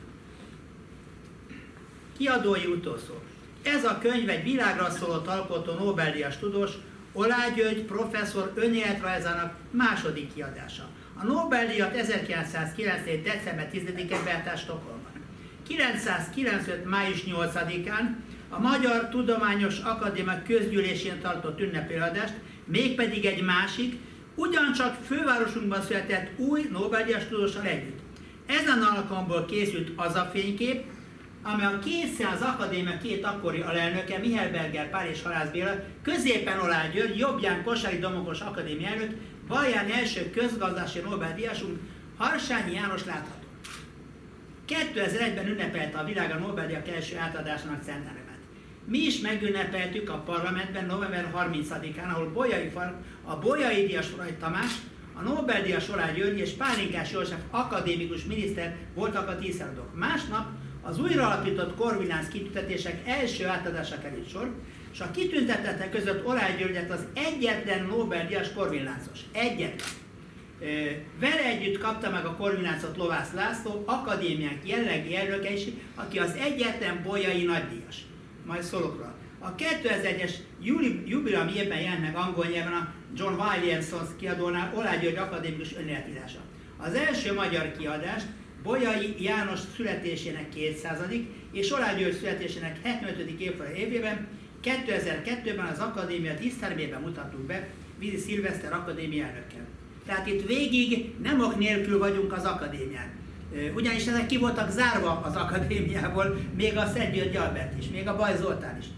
kiadói utószó. Ez a könyv egy világra szólott alkotó Nobel-díjas tudós, Oláh György professzor önéletrajzának második kiadása. A Nobel-díjat ezerkilencszázkilencvenhét. december tizedikén verte Stockholmban. kilencszázkilencvenöt. május nyolcadikán a Magyar Tudományos Akadémia közgyűlésén tartott ünnepélyadást, mégpedig egy másik, ugyancsak fővárosunkban született új Nobel-díjas tudóssal együtt. Ezen alkalomból készült az a fénykép, amely a készre az akadémia két akkori alelnöke, Mihály Berger Pál és Halász Béla, középen Oláh György, jobbján Kossuth Domokos akadémia elnök, balján első közgazdási Nobel-díjasunk, Harsányi János látható. kétezer-egyben ünnepelte a világ a Nobel-díjak első átadásának centenemet. Mi is megünnepeltük a parlamentben november harmincadikán, ahol Bolyai, a Bolyai díjas Forraj Tamás, a Nobel-díjas Oláh György és Pálinkás József akadémikus miniszter voltak a díszárulók. Másnap az újraalapított Corvinus kitüntetések első átadása került sor, és a kitüntetettek között Oláh Györgyet az egyetlen Nobel-díjas Corvinusos. Egyetlen. Vele együtt kapta meg a Corvinuszot Lovász László, akadémiánk jellegi elnöke is, aki az egyetlen bolyai nagydíjas. Majd szólok rá. A kétezer-egyes jubileumi évben jelent meg angol nyelven a John Williamson kiadónál Oláh György akadémikus önéletírása. Az első magyar kiadást Bolyai János születésének kétszázadik és Oláh György születésének hetvenötödik évforduló évében kétezer-kettőben az akadémia dísztermében mutattuk be Vizi Szilveszter akadémia elnökkel. Tehát itt végig nem ok nélkül vagyunk az akadémián. Ugyanis ezek ki voltak zárva az akadémiából, még a Szent György Albert is, még a Baj Zoltán is.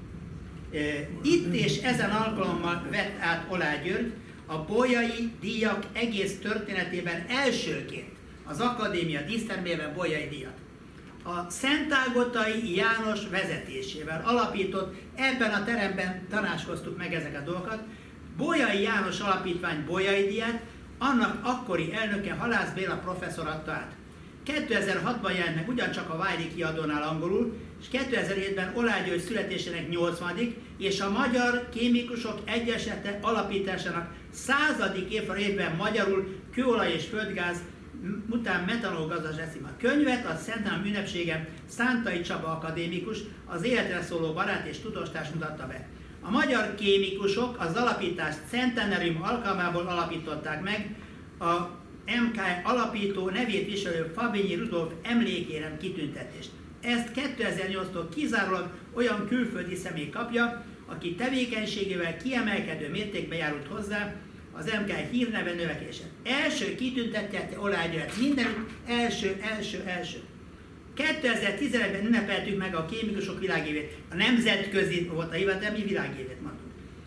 Itt és ezen alkalommal vett át Oláh György a bolyai díjak egész történetében elsőként az akadémia dísztermében bolyai díjat. A Szentágotai János vezetésével alapított, ebben a teremben tanácskoztuk meg ezeket a dolgokat, Bolyai János Alapítvány bolyai díját, annak akkori elnöke Halász Béla professzor adta át. kétezer-hatban jelent meg ugyancsak a Wiley kiadónál angolul, és kétezer-hétben Oláh György születésének nyolcvanadik és a Magyar Kémikusok Egyesülete alapításának századik évben magyarul kőolaj és földgáz után metanol gazdaság lesz. A könyvet a Szentelen ünnepségen Szántai Csaba akadémikus, az életre szóló barát és tudóstárs mutatta be. A magyar kémikusok az alapítást centenarium alkalmából alapították meg a em ká alapító nevét viselő Fabinyi Rudolf emlékérem kitüntetést. Ezt kétezer-nyolctól kizárólag olyan külföldi személy kapja, aki tevékenységével kiemelkedő mértékben járult hozzá az em ká hírneve növekedése. Első kitüntetette Oláh Györgyet, mindenütt első, első, első. kétezer-tizenegyben ünnepeltük meg a kémikusok világévét. A nemzetközi volt a hivatali világévét mondtuk.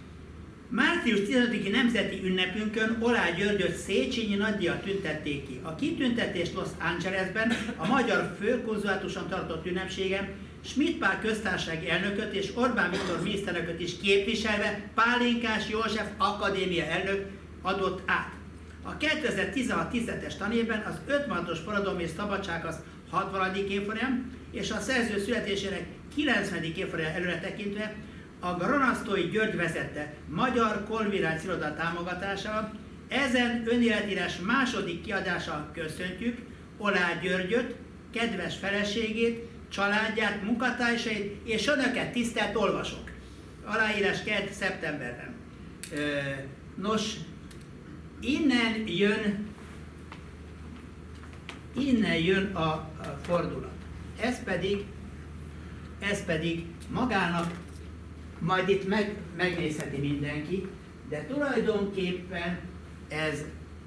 március tizenötödiki nemzeti ünnepünkön Oláh Györgyöt Széchenyi nagydíjat tüntették ki. A kitüntetést Los Angelesben a magyar főkonzulátuson tartott ünnepségen Schmidt Pál köztársasági elnököt és Orbán Viktor miniszterelnököt is képviselve Pálinkás József akadémia elnök adott át. A kétezer-tizenhat tizenhetes tanévben az ötvenhatos forradalom és szabadságharc hatvanadik évfordulóján és a szerző születésének kilencvenedik évfordulóján előre tekintve a Granasztói György vezette Magyar Konviráció Iroda támogatásával ezen önéletírás második kiadással köszöntjük Oláh Györgyöt, kedves feleségét, családját, munkatársait és önöket, tisztelt olvasók. Aláírás kelt szeptemberben. Nos, innen jön innen jön a, a fordulat. Ez pedig, ez pedig magának, majd itt meg, megnézheti mindenki, de tulajdonképpen ez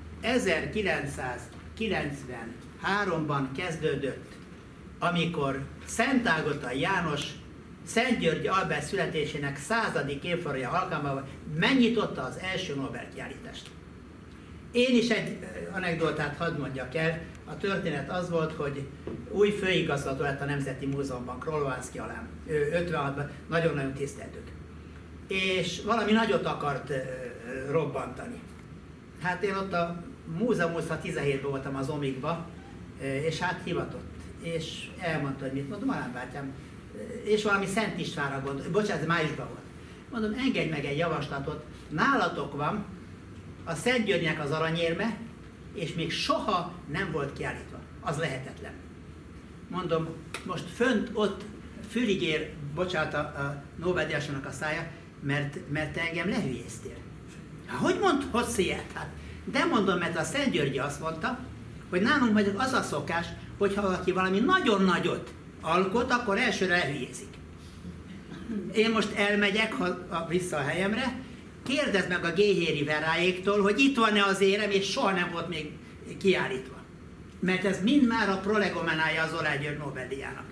ezerkilencszázkilencvenháromban kezdődött, amikor Szent Ágota János Szent György Albert születésének századik évfordulója alkalmával megnyitotta az első Nobel-kiállítást. Én is egy anekdotát hadd mondjak el. A történet az volt, hogy új főigazgató lett a Nemzeti Múzeumban, Krolvánszky alám. Ő ötvenhatban nagyon-nagyon tiszteltük. És valami nagyot akart robbantani. Hát én ott a múzeumban tizenhétben voltam az Omikba, és hát hivatott. És elmondta, hogy mit mondom, alámbátyám, és valami Szent Istvánra gondolt, bocsánat, ez májusban volt. Mondom, engedj meg egy javaslatot, nálatok van a Szent Györgynek az aranyérme, és még soha nem volt kiállítva. Az lehetetlen. Mondom, most fönt ott fülig ér, bocsánat, a, a Nobel-díjasnak a szája, mert, mert te engem lehülyéztél. Hát, hogy mondhatsz ilyet? Hát, de mondom, mert a Szent György azt mondta, hogy nálunk majd az a szokás, hogyha valaki valami nagyon nagyot alkot, akkor elsőre lehülyézik. Én most elmegyek ha, a, vissza a helyemre, kérdezd meg a Géhéri Veráéktól, hogy itt van-e az érem, és soha nem volt még kiállítva. Mert ez mind már a prolegomenája az Oláh György Nobel-díjának.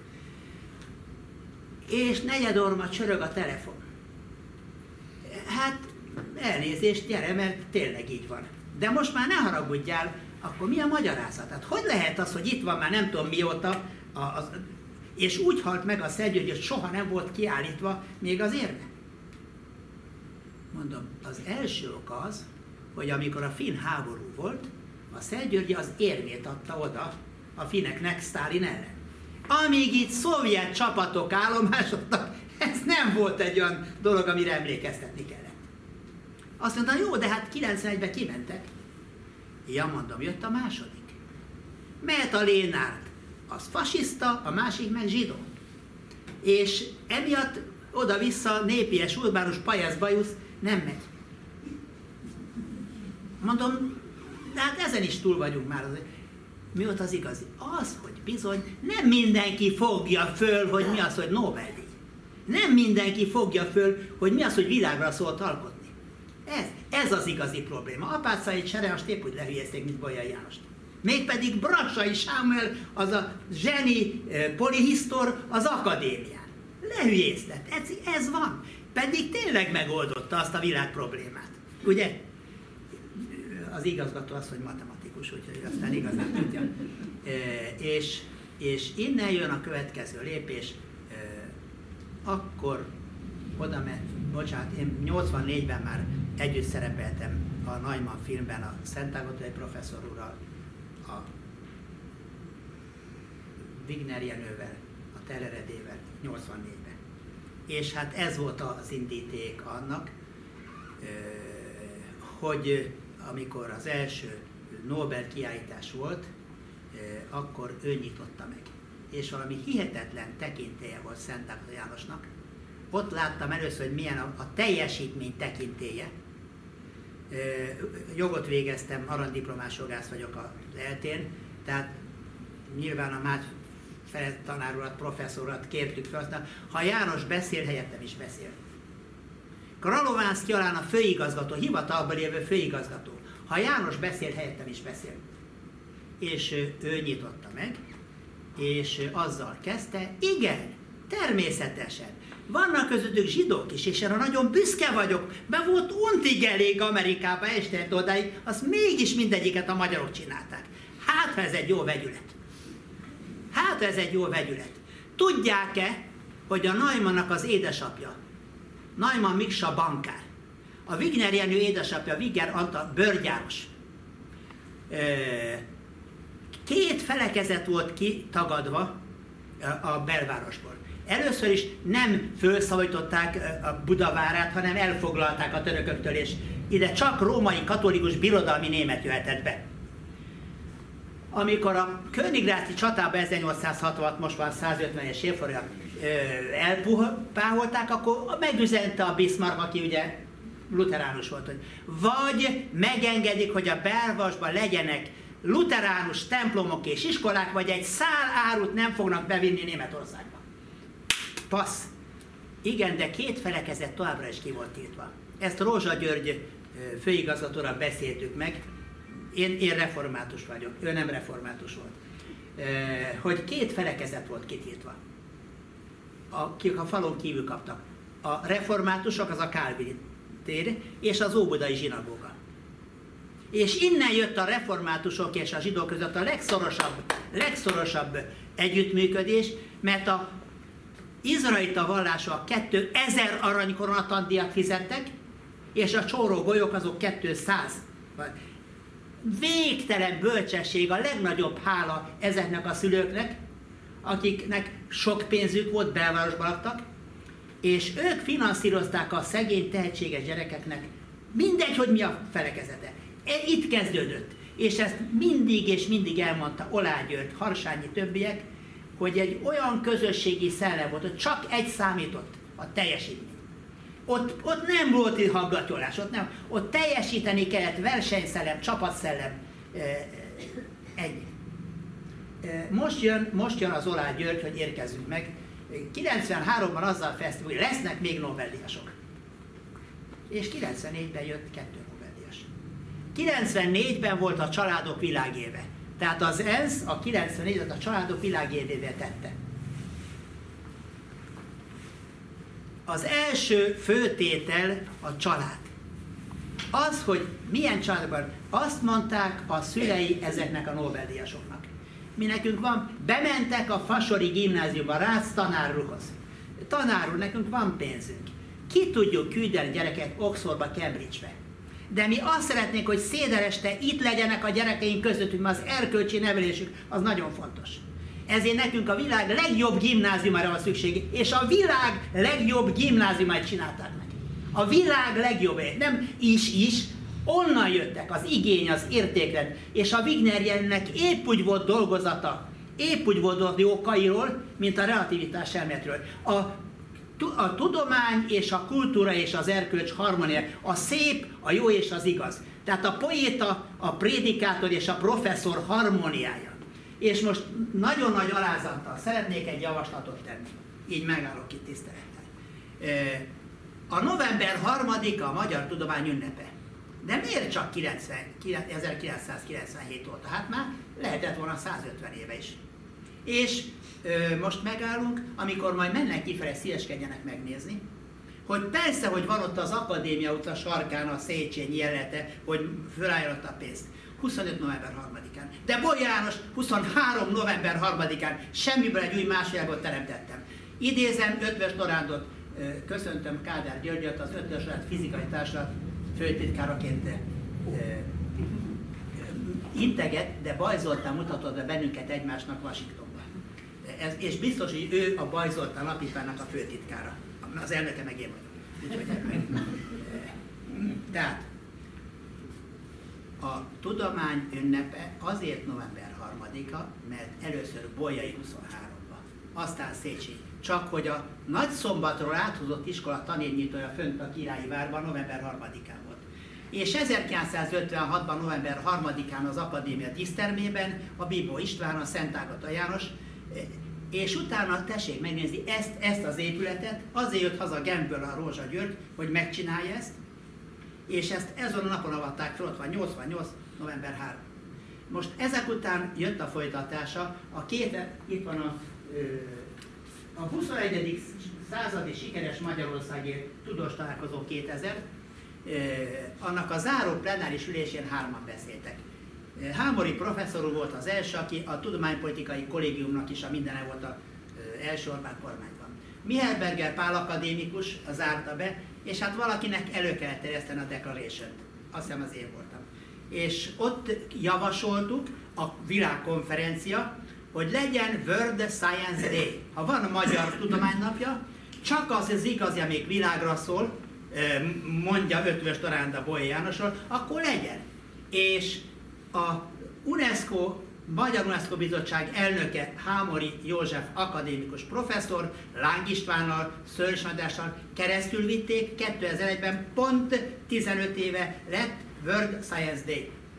És negyed orma csörög a telefon. Hát elnézést, gyere, mert tényleg így van. De most már ne haragudjál, akkor mi a magyarázat? Hát hogy lehet az, hogy itt van már nem tudom mióta, a, az, és úgy halt meg a Szent György, hogy soha nem volt kiállítva még az érme? Mondom, az első ok az, hogy amikor a finn háború volt, a Szent György az érmét adta oda a finneknek Sztálin ellen. Amíg itt szovjet csapatok állomásodtak, ez nem volt egy olyan dolog, amire emlékeztetni kellett. Azt mondta, jó, de hát kilencvenegyben kimentek. Ja, mondom, jött a második. Mert a Lénárd, az fasiszta, a másik meg zsidó. És emiatt oda-vissza népies, urbánus, pajasz, bajusz nem megy. Mondom, de hát ezen is túl vagyunk már. Mi volt az igazi? Az, hogy bizony nem mindenki fogja föl, hogy mi az, hogy Nobel-díj. Nem mindenki fogja föl, hogy mi az, hogy világra szólt alkotni. Ez, ez az igazi probléma. Apáczai Csereast épp úgy lehülyezték, mint Bolyai Jánost. Mégpedig Brassai Sámuel, az a zseni eh, polihisztor az akadémián. Lehülyeztet. Ez, ez van. Pedig tényleg megoldotta azt a világ problémát. Ugye? Az igazgató az, hogy matematikus, úgyhogy aztán igazán tudja. E, és, és innen jön a következő lépés. E, akkor oda ment, bocsánat, én nyolcvannégyben már együtt szerepeltem a Neumann filmben a Szent Ágotai professzor úrral, a Wigner Jenővel, a Teleredével nyolcvannégyben. És hát ez volt az indíték annak, hogy amikor az első Nobel-kiállítás volt, akkor ő nyitotta meg. És valami hihetetlen tekintélye volt Szent Ágota Jánosnak. Ott láttam először, hogy milyen a, a teljesítmény tekintélye. Jogot végeztem, aranydiplomás jogász vagyok az é el té-n, tehát nyilván a Máth Ferenc tanár urat, professzorat kértük fel, aztán, ha János beszél, helyettem is beszél. Kralovánszky alán a főigazgató, hivatalban lévő főigazgató. Ha János beszél, helyettem is beszél. És ő nyitotta meg, és azzal kezdte, igen, természetesen. Vannak közöttük zsidók is, és erre nagyon büszke vagyok. Be volt untig elég Amerikába, este odáig, azt mégis mindegyiket a magyarok csinálták. Hát, ha ez egy jó vegyület. Hát, ha ez egy jó vegyület. Tudják-e, hogy a Neumannnak az édesapja, Neumann Miksa bankár, a Wigner Jenő édesapja, Wigner Antal bőrgyáros. Két felekezet volt kitagadva a belvárosból. Először is nem fölszabadították a Budavárát, hanem elfoglalták a törököktől, és ide csak római katolikus birodalmi német jöhetett be. Amikor a Königgráci csatában ezernyolcszázhatvanhat, most már százötvenes évfordulója elpáholták, akkor megüzente a Bismarck, aki ugye lutheránus volt, hogy vagy megengedik, hogy a belvárosban legyenek luteránus templomok és iskolák, vagy egy szál árut nem fognak bevinni Németországba. Passz. Igen, de két felekezet továbbra is ki volt tiltva. Ezt Rózsa György főigazgatóra beszéltük meg. Én, én református vagyok, ő nem református volt. Hogy két felekezet volt kitiltva, akik a falon kívül kaptak. A reformátusok, az a Kálvin tér, és az óbudai zsinagóga. És innen jött a reformátusok és a zsidók között a legszorosabb, legszorosabb együttműködés, mert a izraelita vallások kettő ezer aranykoronatandíjat fizettek, és a csóró golyók azok kétszáz. Végtelen bölcsesség, a legnagyobb hála ezeknek a szülőknek, akiknek sok pénzük volt, belvárosban laktak, és ők finanszírozták a szegény, tehetséges gyerekeknek, mindegy, hogy mi a felekezete. Itt kezdődött, és ezt mindig és mindig elmondta Oláh György, Harsányi, többiek, hogy egy olyan közösségi szellem volt, hogy csak egy számított, a teljesítmény. Ott, ott nem volt haggatolás, ott nem. Ott teljesíteni kellett, versenyszellem, csapatszellem, ennyi. Most jön, most jön az Oláh György, hogy érkezzünk meg. kilencvenháromban azzal fejeztük, hogy lesznek még Nobel-díjasok. És kilencvennégyben jött kettő Nobel-díjas. kilencvennégyben volt a családok világéve. Tehát az ENSZ a kilencvennégyet a családok világévévé tette. Az első főtétel a család. Az, hogy milyen családban, azt mondták a szülei ezeknek a Nobel-díjasoknak. Mi nekünk van, bementek a Fasori gimnáziumba, Rácz tanár úrhoz. Tanár úr, nekünk van pénzünk. Ki tudjuk küldeni gyereket Oxfordba, Cambridge-be. De mi azt szeretnénk, hogy szédereste itt legyenek a gyerekeink közöttünk, mert az erkölcsi nevelésük az nagyon fontos. Ezért nekünk a világ legjobb gimnáziumára van szükség, és a világ legjobb gimnáziumát csinálták meg. A világ legjobb, nem is-is, onnan jöttek az igény, az értékrend, és a Wignerjennek épp úgy volt dolgozata, épp úgy volt a jókairól, mint a relativitás elméletről. A, a tudomány és a kultúra és az erkölcs harmónia, a szép, a jó és az igaz. Tehát a poéta, a prédikátor és a professzor harmóniája. És most nagyon nagy alázattal szeretnék egy javaslatot tenni. Így megállok itt tisztelettel. A november harmadika a Magyar Tudomány ünnepe. De miért csak ezerkilencszázkilencvenhét óta? Hát már lehetett volna százötven éve is. És ö, most megállunk, amikor majd mennek kifele, szíveskedjenek megnézni, hogy persze, hogy van ott az Akadémia utca sarkán a Széchenyi jelenete, hogy fölálljon a pénzt. huszonöt november harmadikán. De Boly János huszonhárom november harmadikán semmiből egy új másvilágot teremtettem. Idézem Ötvös Lorándot, köszöntöm Kádár Györgyöt, az Ötvös Loránd Fizikai Társulat főtitkáraként integet, de Bajz Zoltán mutatott be bennünket egymásnak Washingtonban. Ez, és biztos, hogy ő a Bajz Zoltán alapítványnak a főtitkára. Az elnöke meg én vagyok. Tehát a tudomány ünnepe azért november harmadika, mert először Bolyai huszonháromban, aztán Széchenyi. Csak hogy a Nagyszombatról áthozott iskola tanérnyitója fönt a Királyi Várban november harmadikán volt. És ezerkilencszázötvenhatban november harmadikán az Akadémia dísztermében a Bibó István, a Szent Ágota János, és utána tessék megnézni ezt, ezt az épületet, azért jött haza Genfből a Rózsa György, hogy megcsinálja ezt, és ezt ezen a napon avatták fel, ott van nyolcvannyolc november harmadika. Most ezek után jött a folytatása, a két, itt van a, a huszonegyedik századi sikeres Magyarországért tudós találkozó kétezer, annak a záró plenáris ülésén hárman beszéltek. Hámori professzor úr volt az első, aki a tudománypolitikai kollégiumnak is a mindene volt az első Orbán kormányban. Mihelberger Pál akadémikus zárta be, és hát valakinek elő kell terjeszteni a declaration-t. Azt hiszem az én voltam. És ott javasoltuk a világkonferencia, hogy legyen World Science Day. Ha van a Magyar Tudománynapja, csak az az igazi, amíg világra szól, mondja Ötvös Loránda Boly Jánosról, akkor legyen. És a UNESCO, Magyar UNESCO Bizottság elnöke Hámori József akadémikus professzor, Láng Istvánnal, Szőlős Andrással keresztül vitték, kétezer-egyben pont tizenöt éve lett World Science Day.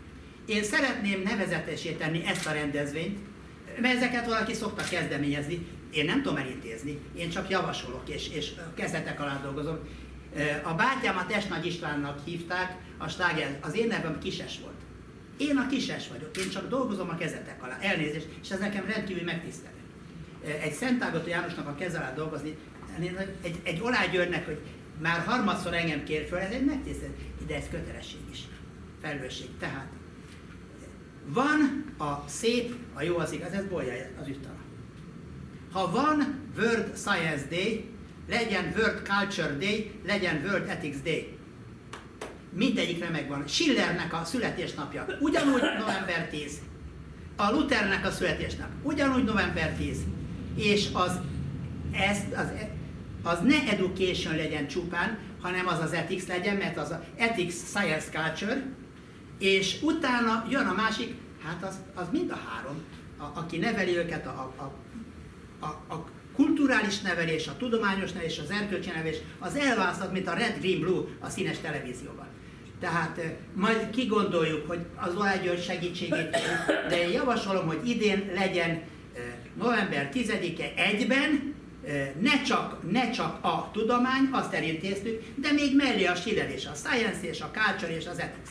Én szeretném nevezetessé tenni ezt a rendezvényt, mert ezeket valaki szokta kezdeményezni. Én nem tudom elintézni, én csak javasolok, és, és kezdetek alá dolgozom. A bátyámat Esnagy Istvánnak hívták, a sláger, az én nevem Kises volt. Én a Kises vagyok, én csak dolgozom a kezetek alá, elnézést, és ez nekem rendkívül megtisztelő. Egy Szentágotó Jánosnak a kez alá dolgozni, egy, egy Oláh Györgynek, hogy már harmadszor engem kér föl, ez egy megtisztelő, de ez kötelesség is, felelősség. Tehát van a szép, a jó, az igaz, ez bolja az üttala. Ha van World Science Day, legyen World Culture Day, legyen World Ethics Day. Mindegyikre megvan. Schillernek a születésnapja ugyanúgy november tíz. A Luthernek a születésnap ugyanúgy november tíz. És az, ez, az, az ne education legyen csupán, hanem az az ethics legyen, mert az a ethics, science, culture, és utána jön a másik, hát az, az mind a három, a, aki neveli őket, a, a, a, a kulturális nevelés, a tudományos nevelés, az erkölcsi nevelés, az elválasztott, mint a Red, Green, Blue a színes televízióban. Tehát majd kigondoljuk, hogy az Oláh György segítségét, de én javasolom, hogy idén legyen november tizedike egyben, ne csak, ne csak a tudomány, azt elintéztük, de még mellé a Schiller és a Science és a Culture és az Ethics.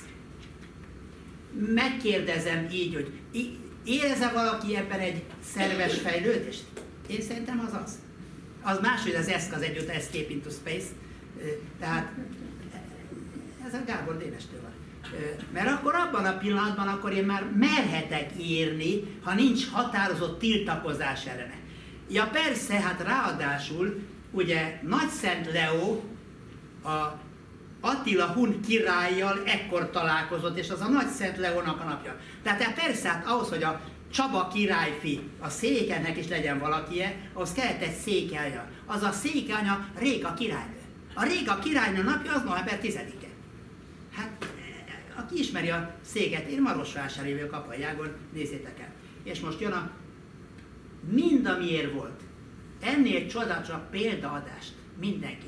Megkérdezem így, hogy érez-e valaki ebben egy szerves fejlődést? Én szerintem az az. Az máshogy az eszk az együtt, Escape into Space. Tehát ez a Gábor Dénestől van. Mert akkor abban a pillanatban akkor én már merhetek írni, ha nincs határozott tiltakozás ellene. Ja persze, hát ráadásul ugye Nagyszent Leó a Attila hun királlyal ekkor találkozott, és az a Nagyszent Leónak a napja. Tehát persze, hát ahhoz, hogy a Csaba királyfi, a székennek is legyen valakie, ahhoz kellett egy székelja. Az a székanya Réka királynő. A Réka királynő napja az november tizedike. Hát, aki ismeri a széket, én Marosvásári vagyok Apajágon, nézzétek el. És most jön a mind, amiért volt. Ennél csodálatos példaadást mindenkinek.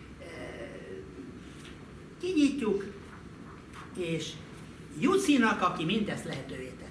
Kinyitjuk, és Jucinak, aki mindezt lehetővé tette.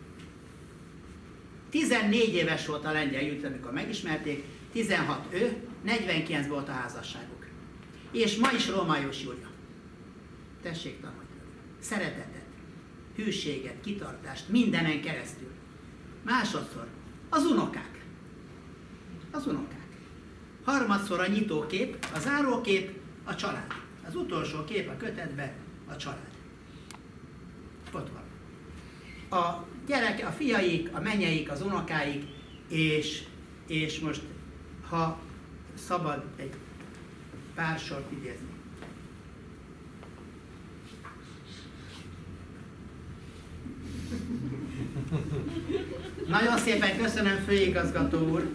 tizennégy éves volt a lengyel Juci, amikor megismerték, tizenhat ő, negyvenkilenc volt a házasságuk. És ma is Rómaios Júlia. Tessék tanulni. Szeretetet, hűséget, kitartást mindenen keresztül. Másodszor az unokák. Az unokák. Harmadszor a nyitókép, a zárókép, a család. Az utolsó kép a kötetben a család. Ott van. A gyerek, a fiaik, a menyeik, az unokáik, és, és most, ha szabad egy pár sort idézni. Nagyon szépen köszönöm, főigazgató úr.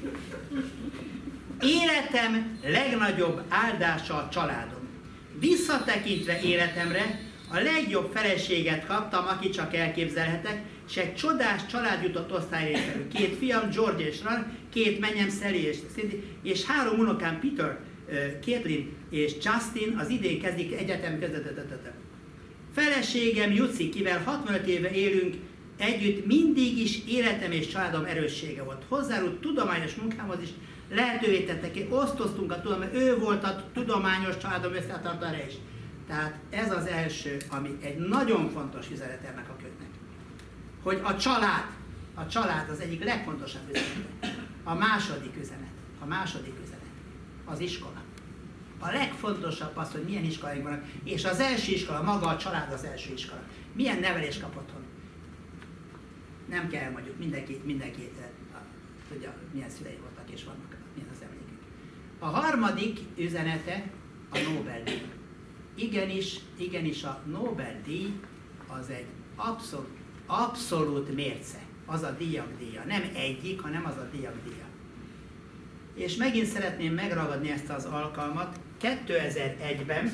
Életem legnagyobb áldása a családom. Visszatekintve életemre a legjobb feleséget kaptam, aki csak elképzelhetek, és egy csodás család jutott osztályrételő. Két fiam, George és Ron, két menyem, Sally és Cindy, és három unokám, Peter, Caitlin és Justin, az idén kezdik egyetem között. Feleségem Juci, kivel hatvanöt éve élünk együtt, mindig is életem és családom erőssége volt. Hozzárult tudományos munkámhoz is, lehetővé tettek, osztoztunk a tudomány, ő volt a tudományos családom összetartója is. Tehát ez az első, ami egy nagyon fontos üzenet ennek a könyvnek. Hogy a család, a család az egyik legfontosabb üzenet. A második üzenet, a második üzenet, az iskola. A legfontosabb az, hogy milyen iskoláink vannak, és az első iskola, maga a család az első iskola. Milyen nevelést kap otthon? Nem kell mondjuk mindenki, mindenki tudja, milyen szülei voltak és vannak, milyen az emlékük. A harmadik üzenete a Nobel-díj. Igenis, igenis a Nobel-díj az egy abszolút, abszolút mérce. Az a díjak díja. Nem egyik, hanem az a díjak díja. És megint szeretném megragadni ezt az alkalmat. kétezer-egyben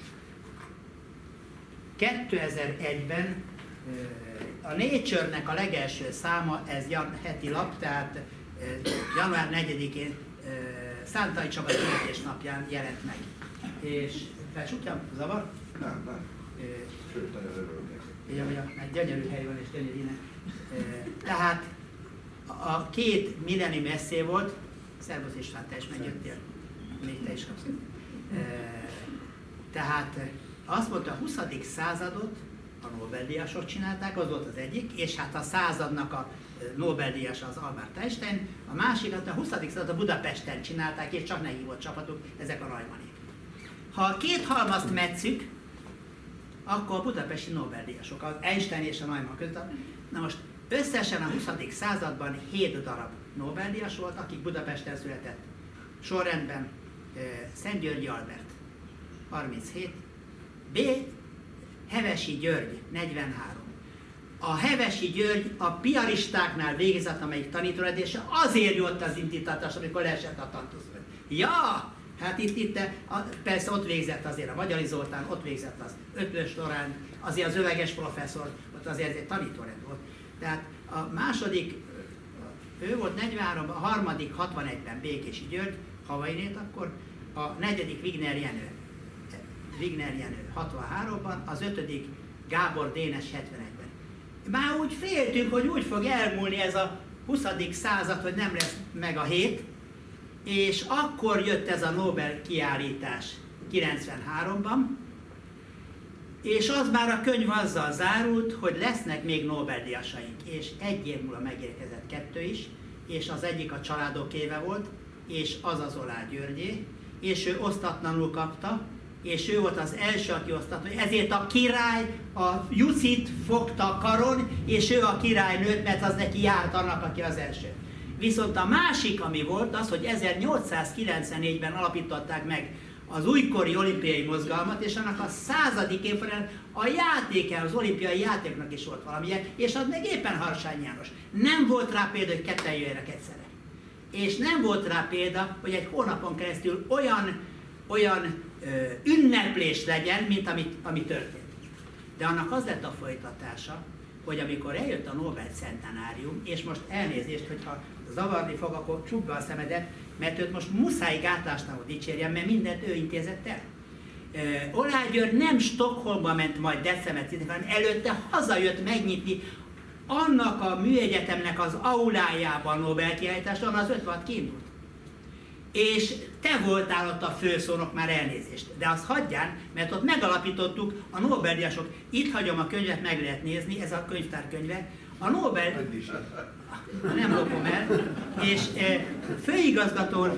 kétezer-egyben a Nature-nek a legelső száma, ez heti lap, tehát január negyedikén Szántai Csaba születésnapján jelent meg. És felcsukjam, zavar? Nem, nem. Sőt, nagyon örülök. ugye, hogy a, egy gyönyörű hely van és gyönyörű innen. Tehát a két millennium eszé volt, szervusz István, te is megjöttél, még te is kapsz. Tehát azt mondta, a huszadik századot a Nobel-díjasok csinálták, az volt az egyik, és hát a századnak a Nobel-díjas az Albert Einstein, a másikat a huszadik század a Budapesten csinálták, és csak neki volt csapatuk, ezek a Neumannék. Ha a két halmazt metszük, akkor a budapesti Nobel-díjasok, az Einstein és a Neumann között. Na most összesen a huszadik században hét darab Nobel-díjas volt, akik Budapesten született. Sorrendben Szent-Györgyi Albert, harminchét, B. Hevesi György, negyvenhárom. A Hevesi György a piaristáknál végzett, amelyik tanítóredése, azért jött az indítatás, amikor leesett a tantuszra. Ja! Hát itt, itt a, persze ott végzett azért a Magyari Zoltán, ott végzett az Ötvös Loránd, azért az Öveges professzor, ott azért egy tanítórend volt. Tehát a második, ő volt negyvenhárom, a harmadik hatvanegyben Békési György, Havainét, akkor a negyedik Wigner Jenő, Wigner Jenő hatvanháromban, az ötödik Gábor Dénes hetvenegyben. Már úgy féltünk, hogy úgy fog elmúlni ez a huszadik század, hogy nem lesz meg a hét, és akkor jött ez a Nobel kiállítás kilencvenháromban, és az már a könyv azzal zárult, hogy lesznek még Nobel-díjasaink, és egy év múlva megérkezett kettő is, és az egyik a családokéve volt, és az az Oláh Györgyé, és ő osztatlanul kapta, és ő volt az első, aki osztatlan. Ezért a király a Jucit fogta karon, és ő a királynőt, mert az neki járt annak, aki az első. Viszont a másik, ami volt, az, hogy ezernyolcszázkilencvennégyben alapították meg az újkori olimpiai mozgalmat, és annak a századik évfordulóján a játéken, az olimpiai játéknak is volt valamilyen, és az meg éppen Harsány János. Nem volt rá példa, hogy ketten jöjjenek egyszerre. És nem volt rá példa, hogy egy hónapon keresztül olyan, olyan ö, ünneplés legyen, mint ami, ami történt. De annak az lett a folytatása, hogy amikor eljött a Nobel-centenárium, és most elnézést, hogyha zavarni fog, akkor csukd be a szemedet, mert őt most muszáj gátlásnál dicsérjem, mert mindent ő intézett el. Uh, Oláh György nem Stockholmba ment majd december tizedikén, hanem előtte hazajött megnyitni annak a műegyetemnek az aulájában Nobel-kiállítást, ahol az ötvenhat kiindult. És te voltál ott a főszónok, már elnézést. De azt hagyján, mert ott megalapítottuk a Nobel-díjasok. Itt hagyom a könyvet, meg lehet nézni, ez a könyvtár könyve. A Nobel... Nem lopom el. És e, főigazgató...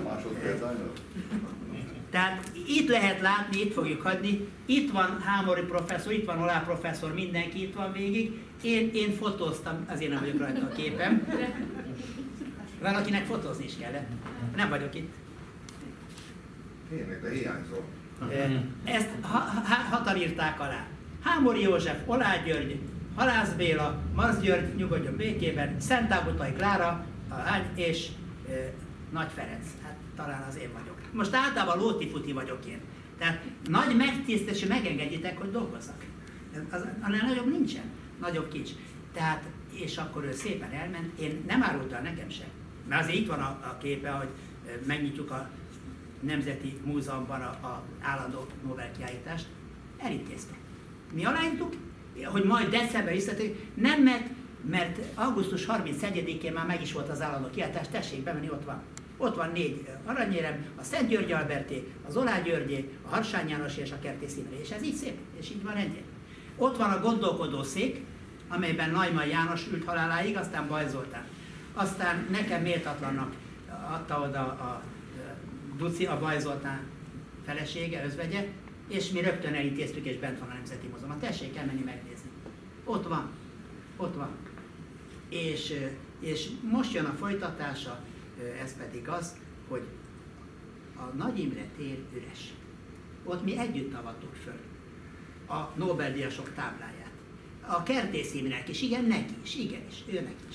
Tehát itt lehet látni, itt fogjuk hagyni. Itt van Hámori professzor, itt van Oláh professzor, mindenki itt van végig. Én, én fotóztam, azért nem vagyok rajta a képem. Valakinek fotózni is kellett. Nem vagyok itt. Tényleg, de hiányzom. Ezt ha, ha, hatan írták alá. Hámori József, Oláh György, Halász Béla, Marsz György, nyugodjon békében, Szentágotai Klára, és e, Nagy Ferenc. Hát talán az én vagyok. Most általában lóti-futi vagyok én. Tehát nagy megtisztelés, hogy megengedjitek, hogy dolgozzak. Az, annál nagyobb nincsen. Nagyobb kincs. Tehát, és akkor ő szépen elment, én nem árult el nekem sem. Mert azért itt van a, a képe, hogy megnyitjuk a Nemzeti Múzeumban a, a állandó Nobel-kiállítást. Elintézte. Mi aláírtuk, hogy majd december visszatérünk. Nem, mert, mert augusztus harmincegyedikén már meg is volt az állandó kiállítás, tessék bemenni, ott van. Ott van négy aranyérem, a Szent György Alberté, az Oláh Györgyé, a Harsány János és a Kertész Imre. És ez így szép, és így van rendjén. Ott van a gondolkodó szék, amelyben Neumann János ült haláláig, aztán Bajz Zoltán. Aztán nekem méltatlannak adta oda a Duci, a Bajz Zoltán felesége, özvegye, és mi rögtön elintéztük, és bent van a Nemzeti Múzeumban. Tessék elmenni megnézni. Ott van. Ott van. És, és most jön a folytatása, ez pedig az, hogy a Nagy Imre tér üres. Ott mi együtt avattuk föl a Nobel-díjasok tábláját. A Kertész Imrének is, igen, neki is, igenis, őnek is.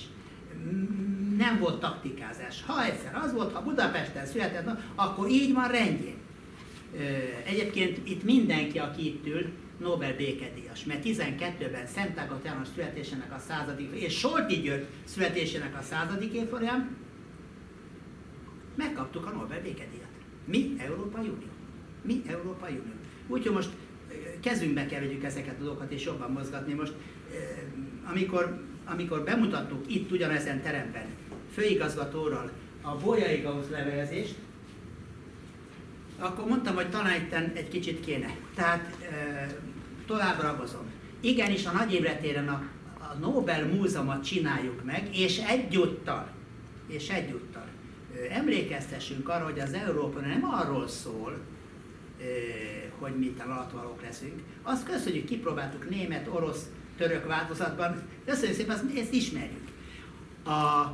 Nem volt taktikázás. Ha egyszer az volt, ha Budapesten született, akkor így van rendjén. Egyébként itt mindenki, aki itt ül, Nobel békedíjas, mert tizenkettőben Szent Ágota János születésének a századik, és Solti György születésének a századik évfolyamán megkaptuk a Nobel békedíjat. Mi Európai Unió. Mi Európai Unió. Úgyhogy most kezünkbe kell vegyük ezeket a dolgokat és jobban mozgatni. Most amikor, amikor bemutattuk itt ugyanezen teremben főigazgatóról a Bolyai Gauss levelezést, akkor mondtam, hogy talán itt egy kicsit kéne. Tehát tovább ragozom. Igenis a Nagy Imre téren a, a Nobel Múzeumot csináljuk meg, és egyúttal, és egyúttal emlékeztessünk arra, hogy az Európa nem arról szól, hogy mi alatvalók leszünk. Azt köszönjük, kipróbáltuk német, orosz, török változatban. Köszönjük szépen, ezt ismerjük. A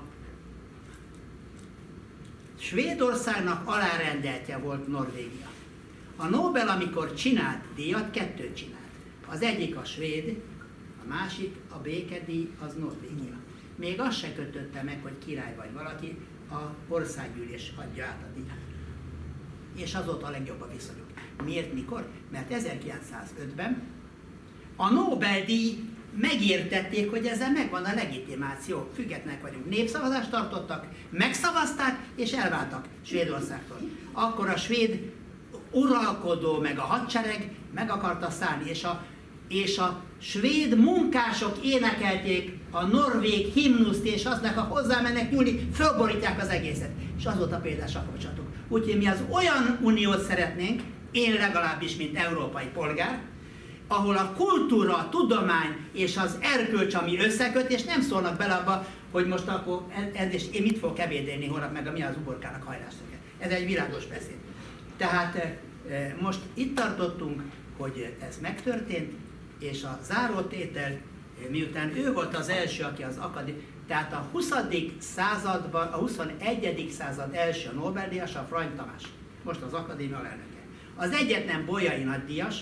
Svédországnak alárendeltje volt Norvégia. A Nobel, amikor csinált díjat, kettőt csinált. Az egyik a svéd, a másik a békedíj, az Norvégia. Még azt se kötötte meg, hogy király vagy valaki, a országgyűlés adja át a díjat. És azóta a legjobb a viszonyok. Miért, mikor? Mert ezerkilencszázötben a Nobel-díj megértették, hogy ezzel megvan a legitimáció. Függetlenek vagyunk. Népszavazást tartottak, megszavazták és elváltak Svédországtól. Akkor a svéd uralkodó meg a hadsereg meg akarta szállni, és a, és a svéd munkások énekelték a norvég himnuszt, és aznak, ha hozzámennek nyúlni, fölborítják az egészet. És azóta példásra kapcsolatok. Úgyhogy mi az olyan uniót szeretnénk, én legalábbis, mint európai polgár, ahol a kultúra, a tudomány és az erkölcs, ami összeköt, és nem szólnak bele abba, hogy most akkor, ez, és én mit fogok ebédelni holnap, meg a mi az uborkának hajlásszöge. Ez egy világos beszéd. Tehát most itt tartottunk, hogy ez megtörtént, és a zárótétel, miután ő volt az első, aki az akadémiai, tehát a huszadik században, a huszonegyedik század első Nobel-díjas, a Frany Tamás, most az akadémia alelnöke. Az egyetlen Bolyai nagydíjas,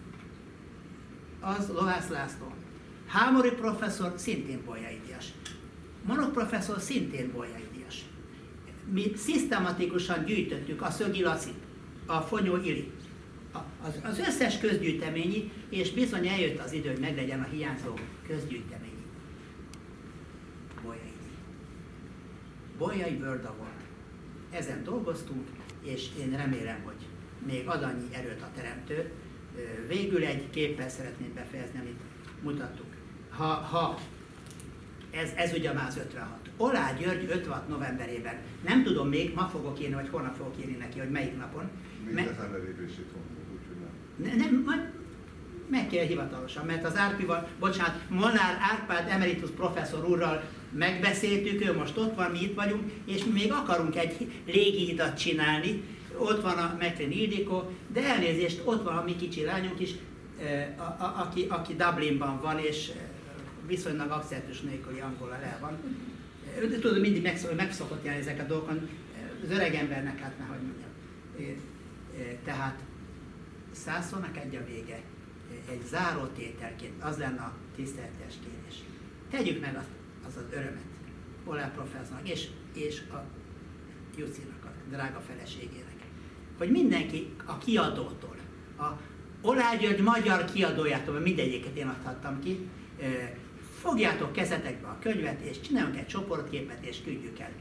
az Lovász László. Hámori professzor szintén Bolyai díjas. Monok professzor szintén Bolyai díjas. Mi szisztematikusan gyűjtöttük a Szögi Laci, a Fonyó Ili, az, az összes közgyűjteményi, és bizony eljött az idő, hogy meglegyen a hiányzó közgyűjteményi. Bolyai díj. Bolyai World Award. Ezen dolgoztunk, és én remélem, hogy még ad annyi erőt a teremtő. Végül egy képpel szeretném befejezni, amit mutattuk. Ha, ha ez, ez ugye már az ötvenhat. Olá György ötvenhat novemberében, nem tudom még, ma fogok írni, vagy holnap fogok írni neki, hogy melyik napon. Még az előlépését mondjuk, úgyhogy nem. Ne, nem, majd meg kell hivatalosan, mert az Árpival, bocsánat, Molnár Árpád emeritus professzor úrral megbeszéltük, ő most ott van, mi itt vagyunk, és mi még akarunk egy légihidat csinálni. Ott van a McLean Ildikó, de elnézést, ott van a mi kicsi lányunk is, a, a, aki, aki Dublinban van, és viszonylag akcentus nélküli angolal el van. Tudod, mindig megszok, megszokott járni ezek a dolgokon, az öreg embernek, hát nehogy mondjam. Tehát Szászónak egy a vége, egy zárótételként, az lenne a tiszteletes kérés. Tegyük meg az az, az örömet Olá professzornak és, és a Jucinak, a drága feleségének, hogy mindenki a kiadótól, a Olá György magyar kiadójától, mert mindegyiket én adhattam ki, fogjátok kezetekbe a könyvet, és csináljunk egy csoportképet, és küldjük el.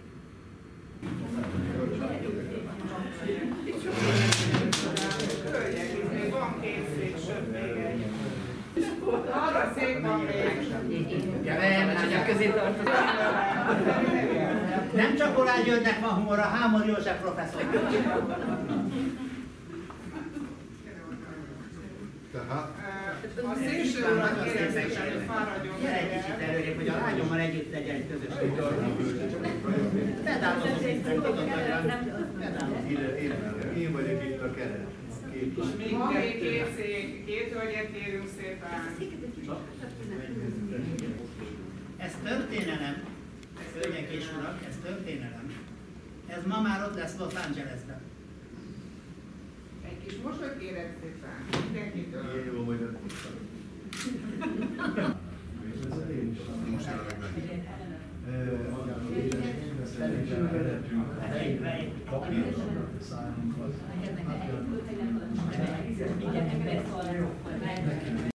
Van két szék, sőt még egy. Arra szék van még. Nem, közé tartozik. Nem csak Olá Györgynek van humor, a Hámor József professzor. Tehát? A szélső urat kérdezik, hogy fáradjon. Gyere egy kicsit előrébb, hogy a lányommal együtt legyen egy közös. Pedálozom szépen, tudod, hogy pedálozom. Én vagyok itt a keret. Van még két szék, két hölgyet kérünk szépen. Ez történelem, hölgyek és urak, ez történelem. Ez ma már ott lesz Los Angelesben. Egy kis mosolyt kérek szépen. Mindenkitől. Én jó vagyok. Most jelenleg meg. Papírt szállunk az.